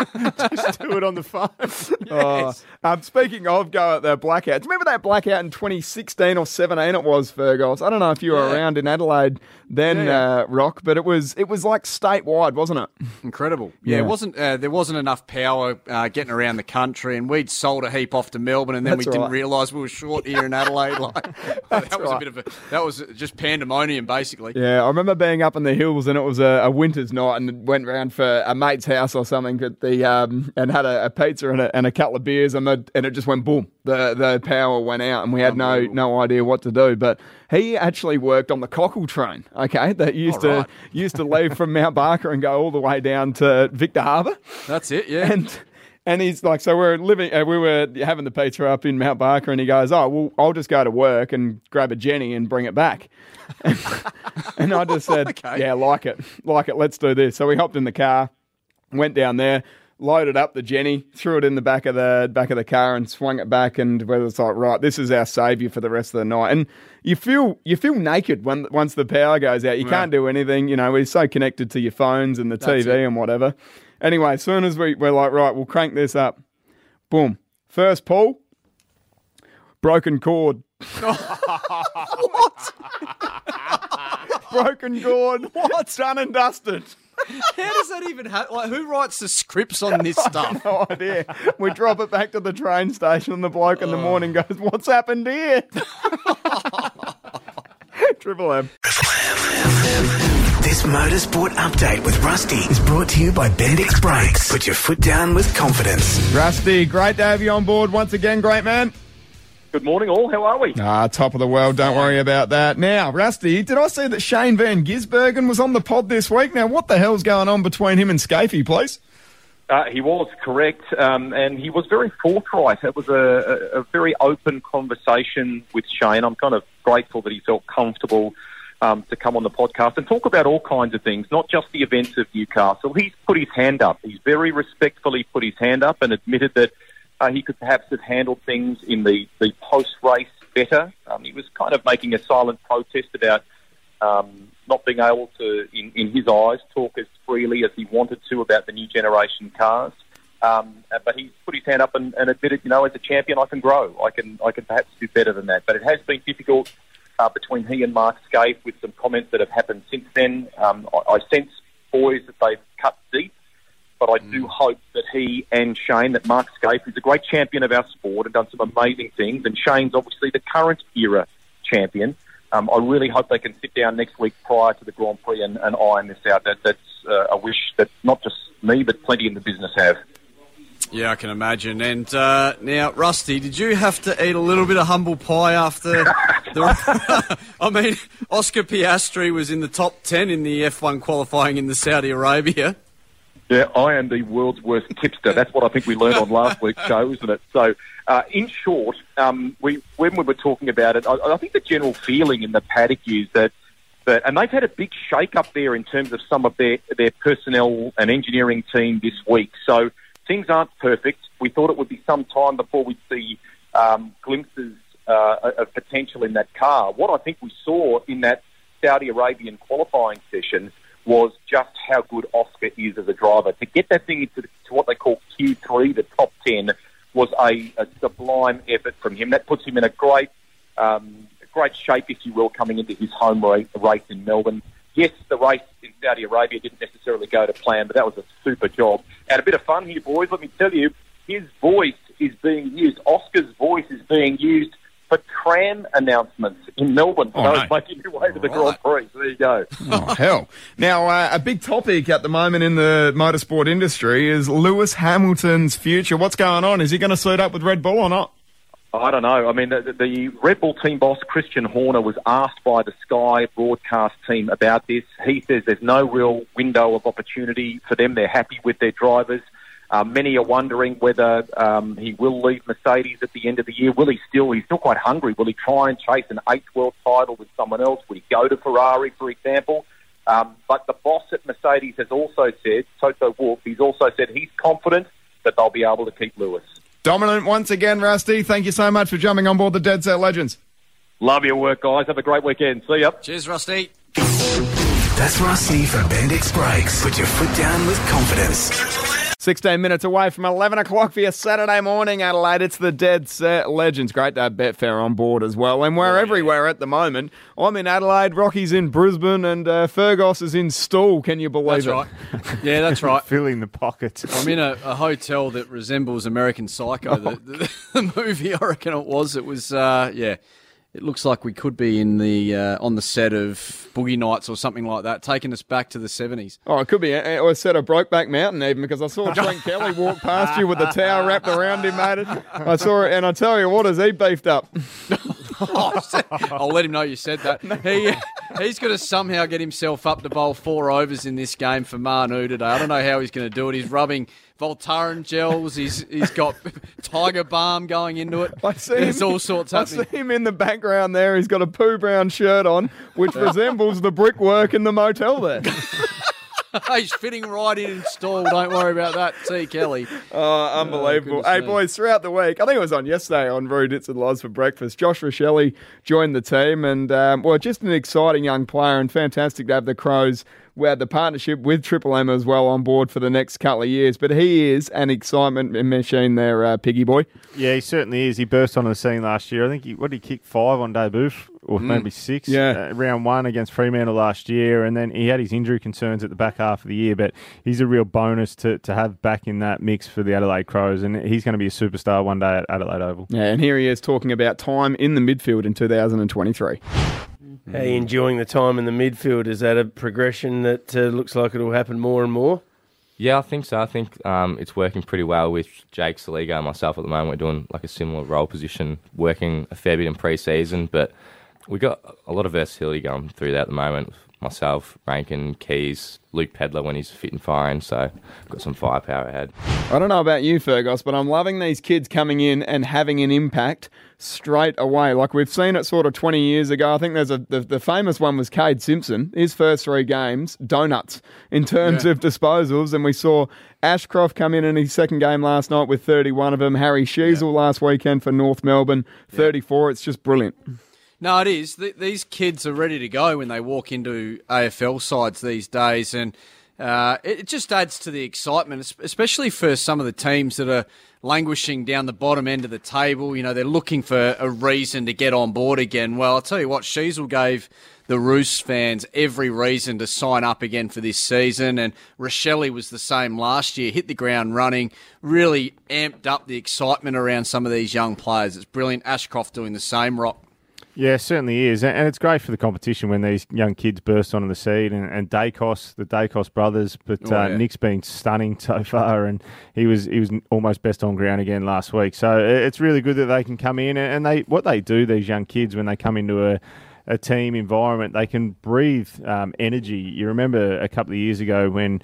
Just do it on the phone. Oh, um, speaking of go at the blackouts, remember that blackout in twenty sixteen or seventeen it was, Fergus? I don't know if you were Yeah. around in Adelaide then, Yeah, yeah. Uh, Rock, but it was it was like statewide, wasn't it? Incredible. Yeah, Yeah. it wasn't. Uh, there wasn't enough power uh, getting around the country, and we'd sold a heap off to Melbourne, and then That's we didn't right. realise we were short here in Adelaide. Like that was a right. bit of a that was just pandemonium, basically. Yeah, I remember being up in the hills and it was a, a winter's night and went round for a mate's house or something at the um, and had a, a pizza and a, and a couple of beers and the, and it just went boom. The the power went out and we had no no idea what to do. But he actually worked on the Cockle train, okay, that used Oh, to right. used to leave from Mount Barker and go all the way down to Victor Harbour. That's it. Yeah. And and he's like, so we're living, uh, we were having the pizza up in Mount Barker, and he goes, oh, well, I'll just go to work and grab a Jenny and bring it back. And, and I just said, Okay. yeah, like it, like it, let's do this. So we hopped in the car, went down there, loaded up the Jenny, threw it in the back of the back of the car, and swung it back. And whether it's like, right, this is our saviour for the rest of the night. And you feel you feel naked when once the power goes out. You Yeah. can't do anything. You know, we're so connected to your phones and the That's T V it. and whatever. Anyway, as soon as we, we're like, right, we'll crank this up. Boom. First pull, broken cord. What? Broken cord. What's done and dusted? How does that even happen? Like, who writes the scripts on this stuff? No idea. We drop it back to the train station and the bloke in the morning goes, what's happened here? Triple M. This motorsport update with Rusty is brought to you by Bendix Brakes. Put your foot down with confidence. Rusty, great to have you on board once again, great man. Good morning, all. How are we? Ah, top of the world. Don't worry about that. Now, Rusty, did I see that Shane Van Gisbergen was on the pod this week? Now, what the hell's going on between him and Scafey, please? Uh, he was correct, um, and he was very forthright. It was a, a, a very open conversation with Shane. I'm kind of grateful that he felt comfortable um, to come on the podcast and talk about all kinds of things, not just the events of Newcastle. He's put his hand up. He's very respectfully put his hand up and admitted that uh, he could perhaps have handled things in the, the post-race better. Um, he was kind of making a silent protest about um, not being able to, in, in his eyes, talk as freely as he wanted to about the new generation cars. Um, but he's put his hand up and, and admitted, you know, as a champion, I can grow. I can, I can perhaps do better than that. But it has been difficult uh, between he and Mark Scaife with some comments that have happened since then. Um, I, I sense, boys, that they've cut deep. But I do hope that he and Shane, that Mark Scaife, who's a great champion of our sport and done some amazing things, and Shane's obviously the current era champion, um, I really hope they can sit down next week prior to the Grand Prix and, and iron this out. That, that's uh, a wish that not just me, but plenty in the business have. Yeah, I can imagine. And uh, now, Rusty, did you have to eat a little bit of humble pie after the... I mean, Oscar Piastri was in the top ten in the F one qualifying in the Saudi Arabia. Yeah, I am the world's worst tipster. That's what I think we learned on last week's show, isn't it? So, uh, in short, um, we when we were talking about it, I, I think the general feeling in the paddock is that, that, and they've had a big shake-up there in terms of some of their, their personnel and engineering team this week. So things aren't perfect. We thought it would be some time before we'd see um, glimpses uh, of potential in that car. What I think we saw in that Saudi Arabian qualifying session was just how good Oscar is as a driver. To get that thing into the, to what they call Q three, the top ten, was a, a sublime effort from him. That puts him in a great um, great shape, if you will, coming into his home race, race in Melbourne. Yes, the race in Saudi Arabia didn't necessarily go to plan, but that was a super job. And a bit of fun here, boys. Let me tell you, his voice is being used. Oscar's voice is being used for tram announcements in Melbourne. Oh, so no. it's making your way to the Right. Grand Prix. So there you go. Oh, hell. Now, uh, a big topic at the moment in the motorsport industry is Lewis Hamilton's future. What's going on? Is he going to suit up with Red Bull or not? I don't know. I mean, the, the Red Bull team boss, Christian Horner, was asked by the Sky broadcast team about this. He says there's no real window of opportunity for them. They're happy with their drivers. Uh, many are wondering whether um, he will leave Mercedes at the end of the year. Will he still? He's still quite hungry. Will he try and chase an eighth world title with someone else? Will he go to Ferrari, for example? Um, but the boss at Mercedes has also said, Toto Wolff, he's also said he's confident that they'll be able to keep Lewis. Dominant once again, Rusty. Thank you so much for jumping on board the Dead Set Legends. Love your work, guys. Have a great weekend. See ya. Cheers, Rusty. That's Rusty for Bendix Brakes. Put your foot down with confidence. sixteen minutes away from eleven o'clock for your Saturday morning, Adelaide. It's the Dead Set Legends. Great to have Betfair on board as well. And we're everywhere at the moment. I'm in Adelaide, Rocky's in Brisbane, and uh, Fergus is in Stool. Can you believe That's it? right. Yeah, that's right. Filling the pockets. I'm in a, a hotel that resembles American Psycho, the, the, the movie, I reckon it was. It was, uh, yeah. It looks like we could be in the uh, on the set of Boogie Nights or something like that, taking us back to the seventies. Oh, it could be. Or a set of Brokeback Mountain even, because I saw Trent Kelly walk past you with a towel wrapped around him, mate. I saw it, and I tell you what, is he beefed up? I'll let him know you said that. He He's going to somehow get himself up to bowl four overs in this game for Manu today. I don't know how he's going to do it. He's rubbing Voltaren gels. He's He's got Tiger Balm going into it. I see There's him, all sorts I happening. see him in the background there. He's got a poo brown shirt on, which resembles the brickwork in the motel there. He's fitting right in and stall. Don't worry about that, T. Kelly. Oh, unbelievable. goodness hey, me. boys, throughout the week, I think it was on yesterday on Rude Hits and Loz for breakfast, Josh Rochelle joined the team and, um, well, just an exciting young player and fantastic to have the Crows. We had the partnership with Triple M as well on board for the next couple of years, but he is an excitement machine there, uh, Piggy boy. Yeah, he certainly is. He burst onto the scene last year. I think he, what did he kick five on debut? Or Mm. maybe six. Yeah. Uh, round one against Fremantle last year, and then he had his injury concerns at the back half of the year, but he's a real bonus to, to have back in that mix for the Adelaide Crows, and he's going to be a superstar one day at Adelaide Oval. Yeah, and here he is talking about time in the midfield in two thousand twenty-three. How are you enjoying the time in the midfield? Is that a progression that uh, looks like it'll happen more and more? Yeah, I think so. I think um, it's working pretty well with Jake Saligo and myself at the moment. We're doing like a similar role position, working a fair bit in pre-season, but we got a lot of versatility going through that at the moment. Myself, Rankin, Keys, Luke Pedler when he's fit and firing, so got some firepower ahead. I don't know about you, Fergus, but I'm loving these kids coming in and having an impact straight away. Like we've seen it sort of twenty years ago. I think there's a the, the famous one was Cade Simpson. His first three games, donuts in terms Yeah. of disposals, and we saw Ashcroft come in in his second game last night with thirty-one of them. Harry Sheasel last weekend for North Melbourne, thirty-four. It's just brilliant. No, it is. Th- these kids are ready to go when they walk into A F L sides these days, and uh, it, it just adds to the excitement, es- especially for some of the teams that are languishing down the bottom end of the table. You know, they're looking for a reason to get on board again. Well, I'll tell you what, Sheasel gave the Roos fans every reason to sign up again for this season, and Rochelle was the same last year, hit the ground running, really amped up the excitement around some of these young players. It's brilliant. Ashcroft doing the same, Rock. Yeah, it certainly is. And it's great for the competition when these young kids burst onto the scene. And, and Dacos, the Dacos brothers, but Oh, uh, yeah. Nick's been stunning so far, and he was he was almost best on ground again last week. So it's really good that they can come in. And they what they do, these young kids, when they come into a, a team environment, they can breathe um, energy. You remember a couple of years ago when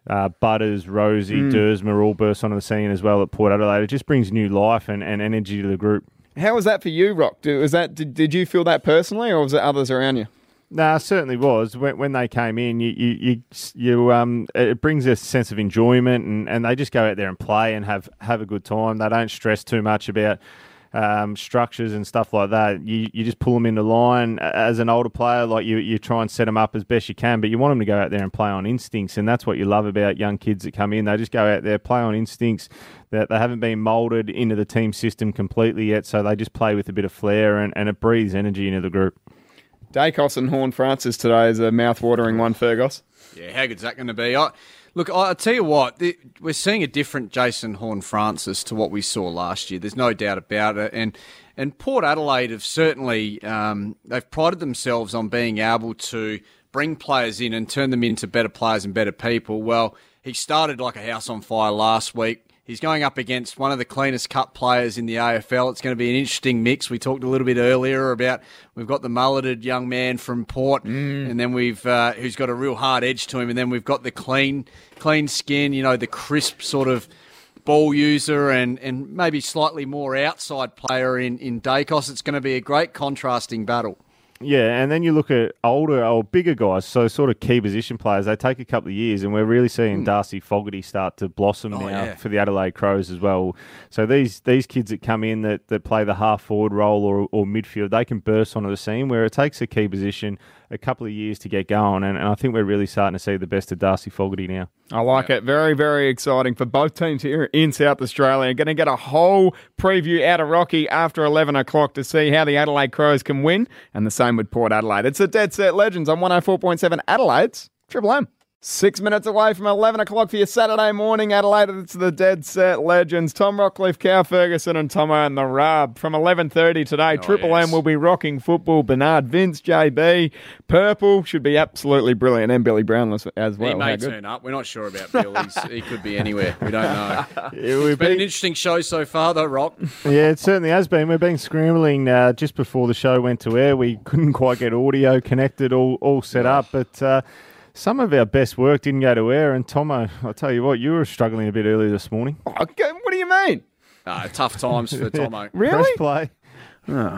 uh, Butters, Rosie, Mm. Dersma all burst onto the scene as well at Port Adelaide. It just brings new life and, and energy to the group. How was that for you, Rock? Did, was that did, did you feel that personally, or was it others around you? No, it certainly was. When, when they came in, you, you, you, you, um, it brings a sense of enjoyment, and, and they just go out there and play and have, have a good time. They don't stress too much about um, structures and stuff like that. You you just pull them into line. As an older player, like you, you try and set them up as best you can, but you want them to go out there and play on instincts, and that's what you love about young kids that come in. They just go out there, play on instincts. That they haven't been moulded into the team system completely yet, so they just play with a bit of flair, and, and it breathes energy into the group. Dacos and Horn Francis today is a mouth-watering one, Fergus. Yeah, how good's that going to be? I, look, I, I tell you what, the, we're seeing a different Jason Horne-Francis to what we saw last year. There's no doubt about it. And and Port Adelaide have certainly um, they've prided themselves on being able to bring players in and turn them into better players and better people. Well, he started like a house on fire last week. He's going up against one of the cleanest cut players in the A F L. It's going to be an interesting mix. We talked a little bit earlier about we've got the mulleted young man from Port, mm. and then we've uh, who's got a real hard edge to him, and then we've got the clean, clean skin, you know, the crisp sort of ball user, and, and maybe slightly more outside player in in Dacos. It's going to be a great contrasting battle. Yeah, and then you look at older or bigger guys, so sort of key position players, they take a couple of years, and we're really seeing mm. Darcy Fogarty start to blossom oh, now yeah. for the Adelaide Crows as well. So these these kids that come in that, that play the half-forward role or, or midfield, they can burst onto the scene where it takes a key position a couple of years to get going, and, and I think we're really starting to see the best of Darcy Fogarty now. I like yeah. it. Very, very exciting for both teams here in South Australia. Going to get a whole preview out of Rocky after eleven o'clock to see how the Adelaide Crows can win, and the same with Port Adelaide. It's a Dead Set Legends on one oh four point seven Adelaide's Triple M. Six minutes away from eleven o'clock for your Saturday morning, Adelaide. It's the Dead Set Legends. Tom Rockcliffe, Cal Ferguson and Tomo and the Rub. From eleven thirty today, oh, Triple yes. M will be rocking football. Bernard Vince, J B, Purple should be absolutely brilliant, and Billy Brownless as well. He may turn up. We're not sure about Bill. He's, he could be anywhere. We don't know. Yeah, it's been an interesting show so far, though, Rock. Yeah, it certainly has been. We've been scrambling uh, just before the show went to air. We couldn't quite get audio connected, all, all set up, but... Uh, Some of our best work didn't go to air, and Tomo, I'll tell you what, you were struggling a bit earlier this morning. Oh, okay. What do you mean? Uh, tough times for Tomo. Really? Press play. Oh.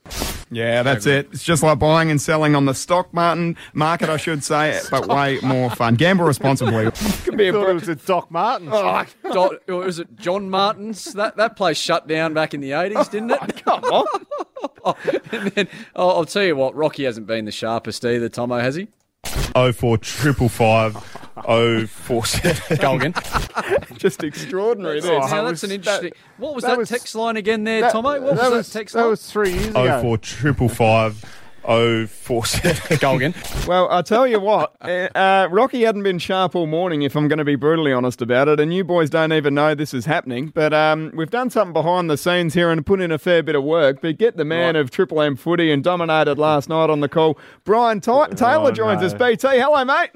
Yeah, that's it. It's just like buying and selling on the stock Martin market, I should say, but way more fun. Gamble responsibly. Could be a thought it was at Doc Martens. Oh, Doc, was it John Martin's? That that place shut down back in the eighties, didn't it? Oh, come on. oh, and then, oh, I'll tell you what, Rocky hasn't been the sharpest either, Tomo, has he? Oh four triple five oh four seven. Go again. Just extraordinary. Oh, now that's an interesting. That, what was that, that was, text line again there, that, Tomo? What that was, was that text that line? That was three years ago. Oh four triple five oh four seven. Go again. Well, I'll tell you what, uh, Rocky hadn't been sharp all morning, if I'm going to be brutally honest about it, and you boys don't even know this is happening, but um, we've done something behind the scenes here and put in a fair bit of work, but get the man right. of Triple M footy and dominated last night on the call. Brian Ty- Taylor oh, joins no. us. B T, hello, mate.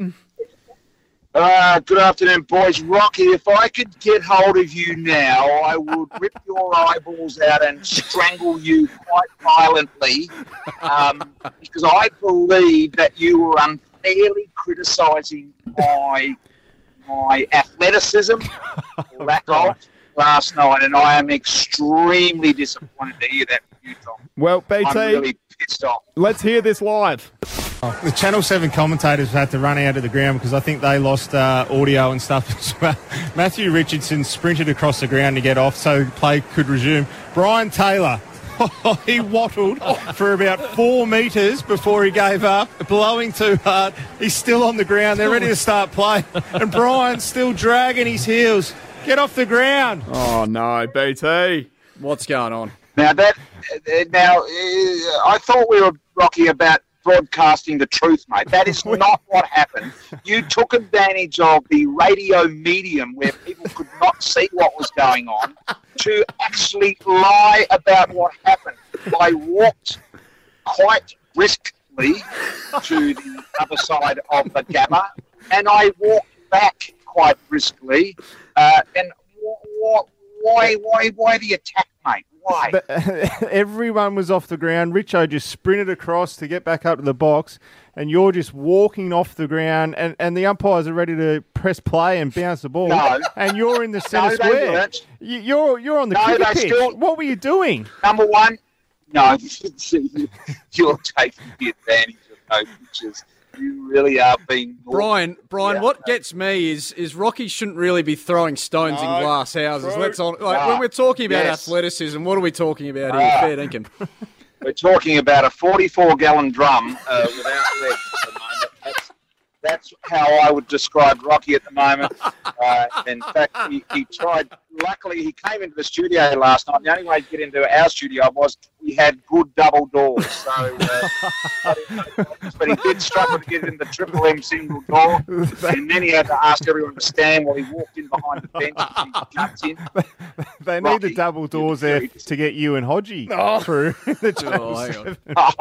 Uh, good afternoon, boys. Rocky, if I could get hold of you now, I would rip your eyeballs out and strangle you quite violently, um, because I believe that you were unfairly criticising my my athleticism, lack of, last night, and I am extremely disappointed to hear that from you, Tom. Well, B T, I'm really pissed off. Let's hear this live. The Channel seven commentators had to run out of the ground because I think they lost uh, audio and stuff as well. Matthew Richardson sprinted across the ground to get off so play could resume. Brian Taylor, he wattled for about four metres before he gave up, blowing too hard. He's still on the ground. They're ready to start play. And Brian's still dragging his heels. Get off the ground. Oh, no, B T. What's going on? Now, that, now uh, I thought we were, Rocky, about broadcasting the truth, mate. That is not what happened. You took advantage of the radio medium where people could not see what was going on to actually lie about what happened. I walked quite briskly to the other side of the Gabba, and I walked back quite briskly. Uh, and wh- wh- why, why, why the attack, mate? Why? But, everyone was off the ground. Richo just sprinted across to get back up to the box, and you're just walking off the ground, and, and the umpires are ready to press play and bounce the ball. No. And you're in the centre No, they square. weren't. You- You're you're on the No, cricket they pitch. still- What were you doing? Number one, no, you're taking the advantage of no pictures. You really are being naughty. Brian, Brian, Yeah. what gets me is is Rocky shouldn't really be throwing stones in No, glass houses. true. Let's on like No. when we're talking about Yes. athleticism. What are we talking about here? Ah. Fair dinkum. We're talking about a forty-four gallon drum uh, without legs at the moment. That's, that's how I would describe Rocky at the moment. Uh, in fact, he, he tried. Luckily, he came into the studio last night. The only way to get into our studio was we had good double doors. So, uh, but he did struggle to get in the Triple M single door, and then he had to ask everyone to stand while he walked in behind the bench and he jumped in. They need the double doors there to get you and Hodgie through the Oh, hang channel.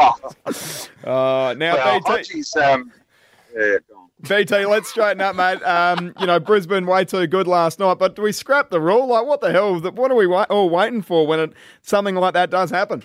Uh, now, Well, B T, Hodgie's, um, yeah, go on. B T, let's straighten up, mate. Um, you know, Brisbane way too good last night, but do we scrap the rule? Like, what the hell? What are we wa- all waiting for when it, something like that does happen?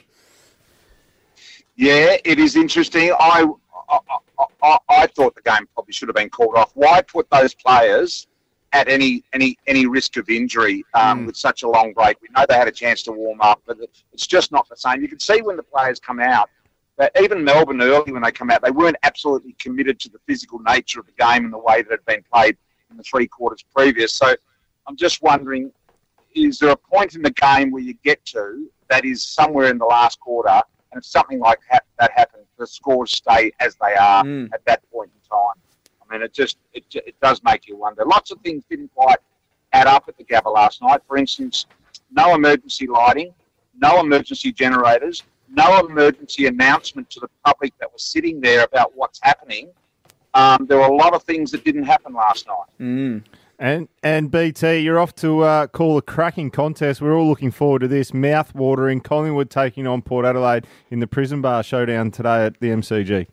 Yeah, it is interesting. I, I, I, I thought the game probably should have been called off. Why put those players at any any any risk of injury um, with such a long break? We know they had a chance to warm up, but it's just not the same. You can see when the players come out that even Melbourne early when they come out, they weren't absolutely committed to the physical nature of the game and the way that it had been played in the three quarters previous. So I'm just wondering, is there a point in the game where you get to that is somewhere in the last quarter, and if something like ha- that happens, the scores stay as they are Mm. at that point in time? I mean, it just it, ju- it does make you wonder. Lots of things didn't quite add up at the Gabba last night. For instance, no emergency lighting, no emergency generators, no emergency announcement to the public that was sitting there about what's happening. Um, there were a lot of things that didn't happen last night. Mm. And and B T, you're off to uh, call a cracking contest. We're all looking forward to this. Mouth-watering. Collingwood taking on Port Adelaide in the Prison Bar showdown today at the M C G.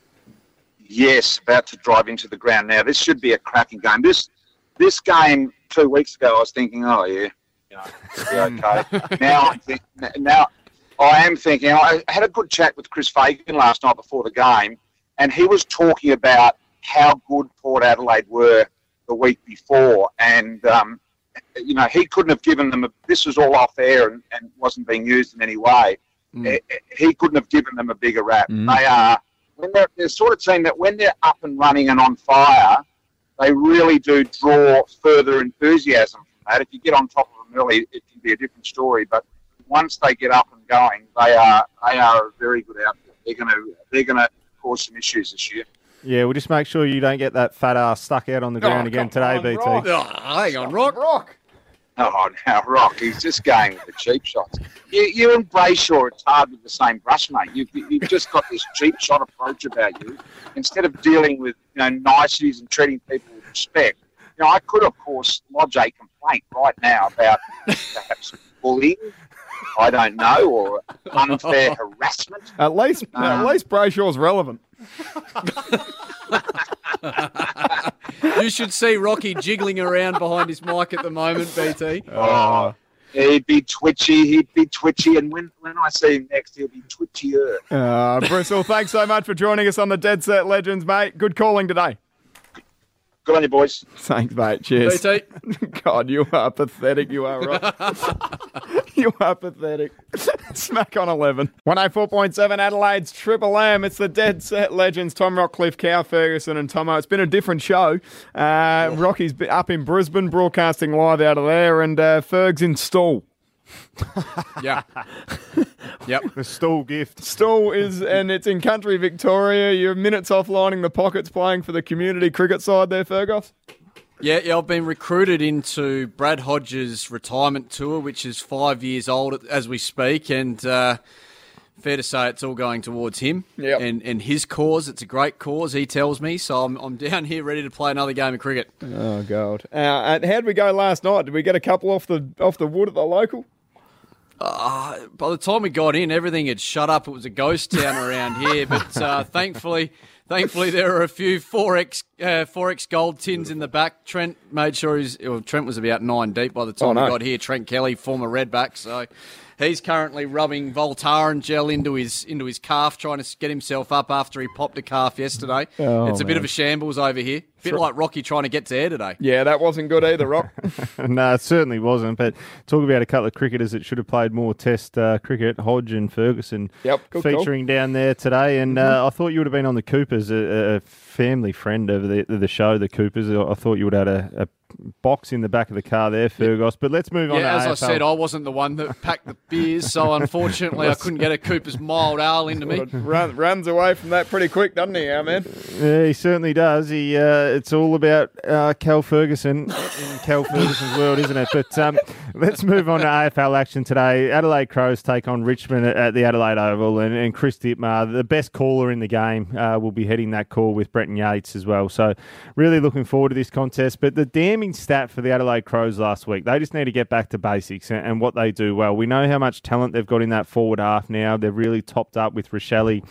Yes, about to drive into the ground now. This should be a cracking game. This this game two weeks ago, I was thinking, oh yeah, you know, it'll be okay. now I'm think, now I am thinking. I had a good chat with Chris Fagan last night before the game, and he was talking about how good Port Adelaide were the week before, and um, you know he couldn't have given them. A, this was all off air and, and wasn't being used in any way. Mm. He couldn't have given them a bigger rap. Mm. They are. When they're, they're sort of team that when they're up and running and on fire, they really do draw further enthusiasm from that. If you get on top of them early, it can be a different story. But once they get up and going, they are they are a very good outfit. They're going to they're going to cause some issues this year. Yeah, we'll just make sure you don't get that fat ass stuck out on the ground Oh, again come today, on, B T. Rock. Oh, hang on, Rock. Rock. Oh, now, Rock, he's just going with the cheap shots. You, you and Brayshaw are tarred with the same brush, mate. You've, you've just got this cheap shot approach about you. Instead of dealing with you know niceties and treating people with respect, you know, I could, of course, lodge a complaint right now about perhaps bullying, I don't know, or unfair harassment. At least, Um, at least Brayshaw's relevant. You should see Rocky jiggling around behind his mic at the moment, B T. Oh, he'd be twitchy, he'd be twitchy, and when, when I see him next, he'll be twitchier. Uh, Bristol, thanks so much for joining us on the Dead Set Legends, mate. Good calling today. Good on you, boys. Thanks, mate. Cheers. B T. God, you are pathetic. You are, Rock. You are pathetic. Smack on eleven. one oh four point seven Adelaide's Triple M. It's the Dead Set Legends, Tom Rockcliffe, Cow Ferguson and Tomo. It's been a different show. Uh, Rocky's been up in Brisbane, broadcasting live out of there, and uh, Ferg's in Stall. Yeah. Yep. The stall gift. Stall is, and it's in country Victoria. You're minutes off lining the pockets playing for the community cricket side there, Fergus. Yeah, yeah, I've been recruited into Brad Hodges' retirement tour, which is five years old as we speak, and uh, fair to say it's all going towards him Yep. and, and his cause. It's a great cause, he tells me, so I'm, I'm down here ready to play another game of cricket. Oh, God. Uh, and how'd we go last night? Did we get a couple off the off the wood at the local? Uh, by the time we got in, everything had shut up. It was a ghost town around here, but uh, thankfully... Thankfully, there are a few four X uh, four X gold tins in the back. Trent made sure he's... Well, Trent was about nine deep by the time Oh, no. we got here. Trent Kelly, former Redback, so He's currently rubbing Voltaren gel into his into his calf, trying to get himself up after he popped a calf yesterday. Oh, it's a bit man. of a shambles over here. A bit like Rocky trying to get to air today. Yeah, that wasn't good either, Rock. No, it certainly wasn't. But talk about a couple of cricketers that should have played more Test uh, cricket. Hodge and Ferguson Yep, good call. featuring down there today. And uh, I thought you would have been on the Coopers, a, a family friend of the the show, the Coopers. I thought you would have had a, a box in the back of the car there, Fergus. But let's move on Yeah, to as A I F L. said, I wasn't the one that packed the beers, so unfortunately I couldn't get a Cooper's mild ale into me. Run, runs away from that pretty quick, doesn't he, our man? Yeah, he certainly does. He uh, it's all about uh, Cal Ferguson in Cal Ferguson's world, isn't it? But um, let's move on to A F L action today. Adelaide Crows take on Richmond at, at the Adelaide Oval, and, and Chris Dittmar, the best caller in the game, uh, will be heading that call with Bretton Yates as well. So really looking forward to this contest. But the damning stat for the Adelaide Crows last week, they just need to get back to basics and, and what they do well. We know how much talent they've got in that forward half now. They're really topped up with Rochelle,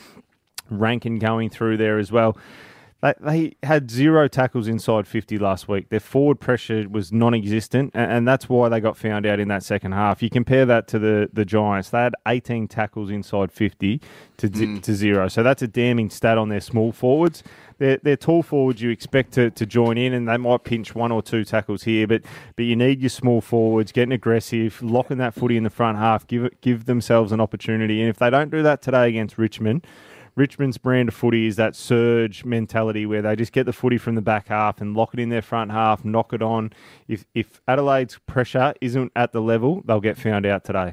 Rankin going through there as well. They, they had zero tackles inside fifty last week. Their forward pressure was non-existent, and, and that's why they got found out in that second half. You compare that to the, the Giants. They had eighteen tackles inside fifty to, mm. to zero. So that's a damning stat on their small forwards. Their, their tall forwards you expect to, to join in, and they might pinch one or two tackles here, but but you need your small forwards getting aggressive, locking that footy in the front half, give it, give themselves an opportunity. And if they don't do that today against Richmond, Richmond's brand of footy is that surge mentality where they just get the footy from the back half and lock it in their front half, knock it on. If if Adelaide's pressure isn't at the level, they'll get found out today.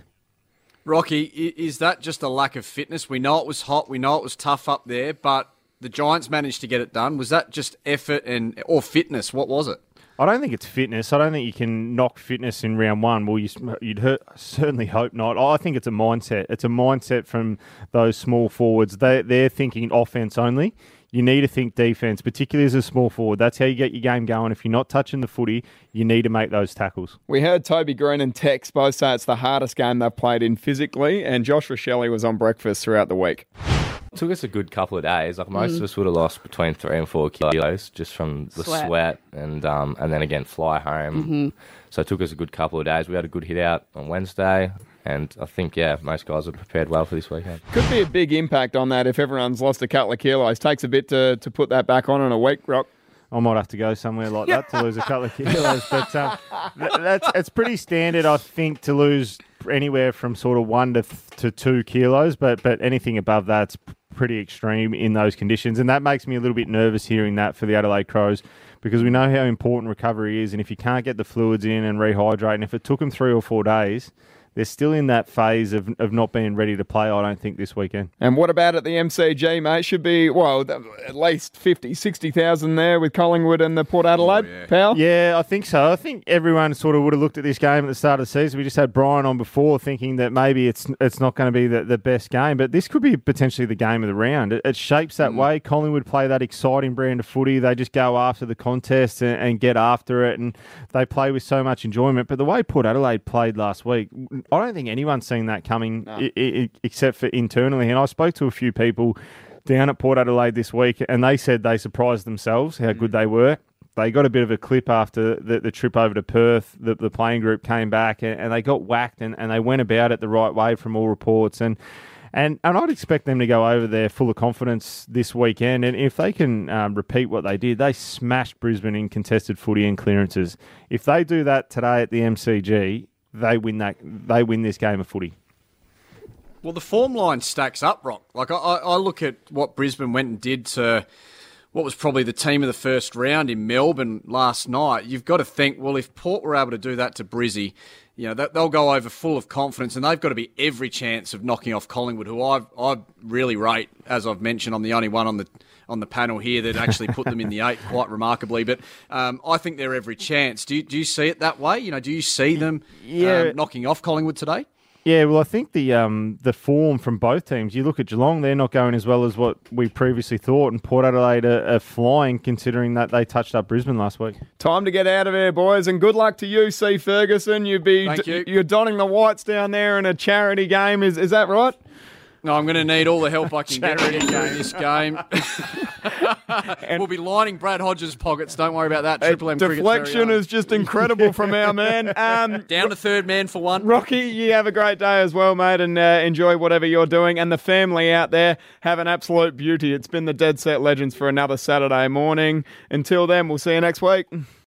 Rocky, is that just a lack of fitness? We know it was hot, we know it was tough up there, but the Giants managed to get it done. Was that just effort and or fitness? What was it? I don't think it's fitness. I don't think you can knock fitness in round one. Well, you, you'd hurt, certainly hope not. I think it's a mindset. It's a mindset from those small forwards. They, they're thinking offense only. You need to think defense, particularly as a small forward. That's how you get your game going. If you're not touching the footy, you need to make those tackles. We heard Toby Green and Tex both say it's the hardest game they've played in physically, and Josh Rochelle was on breakfast throughout the week. It took us a good couple of days. Like most Mm. of us would have lost between three and four kilos just from the Sweat. sweat, and um, and then again fly home. Mhm. So it took us a good couple of days. We had a good hit out on Wednesday, and I think yeah, most guys are prepared well for this weekend. Could be a big impact on that if everyone's lost a couple of kilos. Takes a bit to, to put that back on in a week, Rock. I might have to go somewhere like that to lose a couple of kilos, but um, th- that's it's pretty standard, I think, to lose anywhere from sort of one to th- to two kilos. But but anything above that's pretty extreme in those conditions, and that makes me a little bit nervous hearing that for the Adelaide Crows, because we know how important recovery is, and if you can't get the fluids in and rehydrate, and if it took them three or four days, they're still in that phase of, of not being ready to play, I don't think, this weekend. And what about at the M C G, mate? Should be, well, at least fifty, sixty thousand there with Collingwood and the Port Adelaide, oh, yeah. pal? Yeah, I think so. I think everyone sort of would have looked at this game at the start of the season. We just had Brian on before thinking that maybe it's it's not going to be the, the best game, but this could be potentially the game of the round. It, it shapes that mm. way. Collingwood play that exciting brand of footy. They just go after the contest and, and get after it, and they play with so much enjoyment. But the way Port Adelaide played last week, I don't think anyone's seen that coming no. I- I- except for internally. And I spoke to a few people down at Port Adelaide this week, and they said they surprised themselves how good they were. They got a bit of a clip after the, the trip over to Perth. The, the playing group came back, and, and they got whacked, and, and they went about it the right way from all reports. And And and I'd expect them to go over there full of confidence this weekend. And if they can um, repeat what they did, they smashed Brisbane in contested footy and clearances. If they do that today at the M C G, they win that. They win this game of footy. Well, the form line stacks up, Rock. Like I, I look at what Brisbane went and did to what was probably the team of the first round in Melbourne last night. You've got to think, well, if Port were able to do that to Brizzy, you know, they'll go over full of confidence, and they've got to be every chance of knocking off Collingwood, who I I really rate. As I've mentioned, I'm the only one on the on the panel here that actually put them in the eight quite remarkably. But um, I think they're every chance. Do you, do you see it that way? You know, do you see them Yeah. um, knocking off Collingwood today? Yeah, well, I think the um, the form from both teams, you look at Geelong, they're not going as well as what we previously thought, and Port Adelaide are, are flying considering that they touched up Brisbane last week. Time to get out of here, boys, and good luck to you, C. Ferguson. You'd be Thank you. You're donning the whites down there in a charity game. Is is that right? No, I'm going to need all the help I can get to get going this game. we'll be lining Brad Hodges' pockets. Don't worry about that. Triple M cricket's very Deflection own. is just incredible from our man. Um, Down to third man for one. Rocky, you have a great day as well, mate, and uh, enjoy whatever you're doing. And the family out there, have an absolute beauty. It's been the Dead Set Legends for another Saturday morning. Until then, we'll see you next week.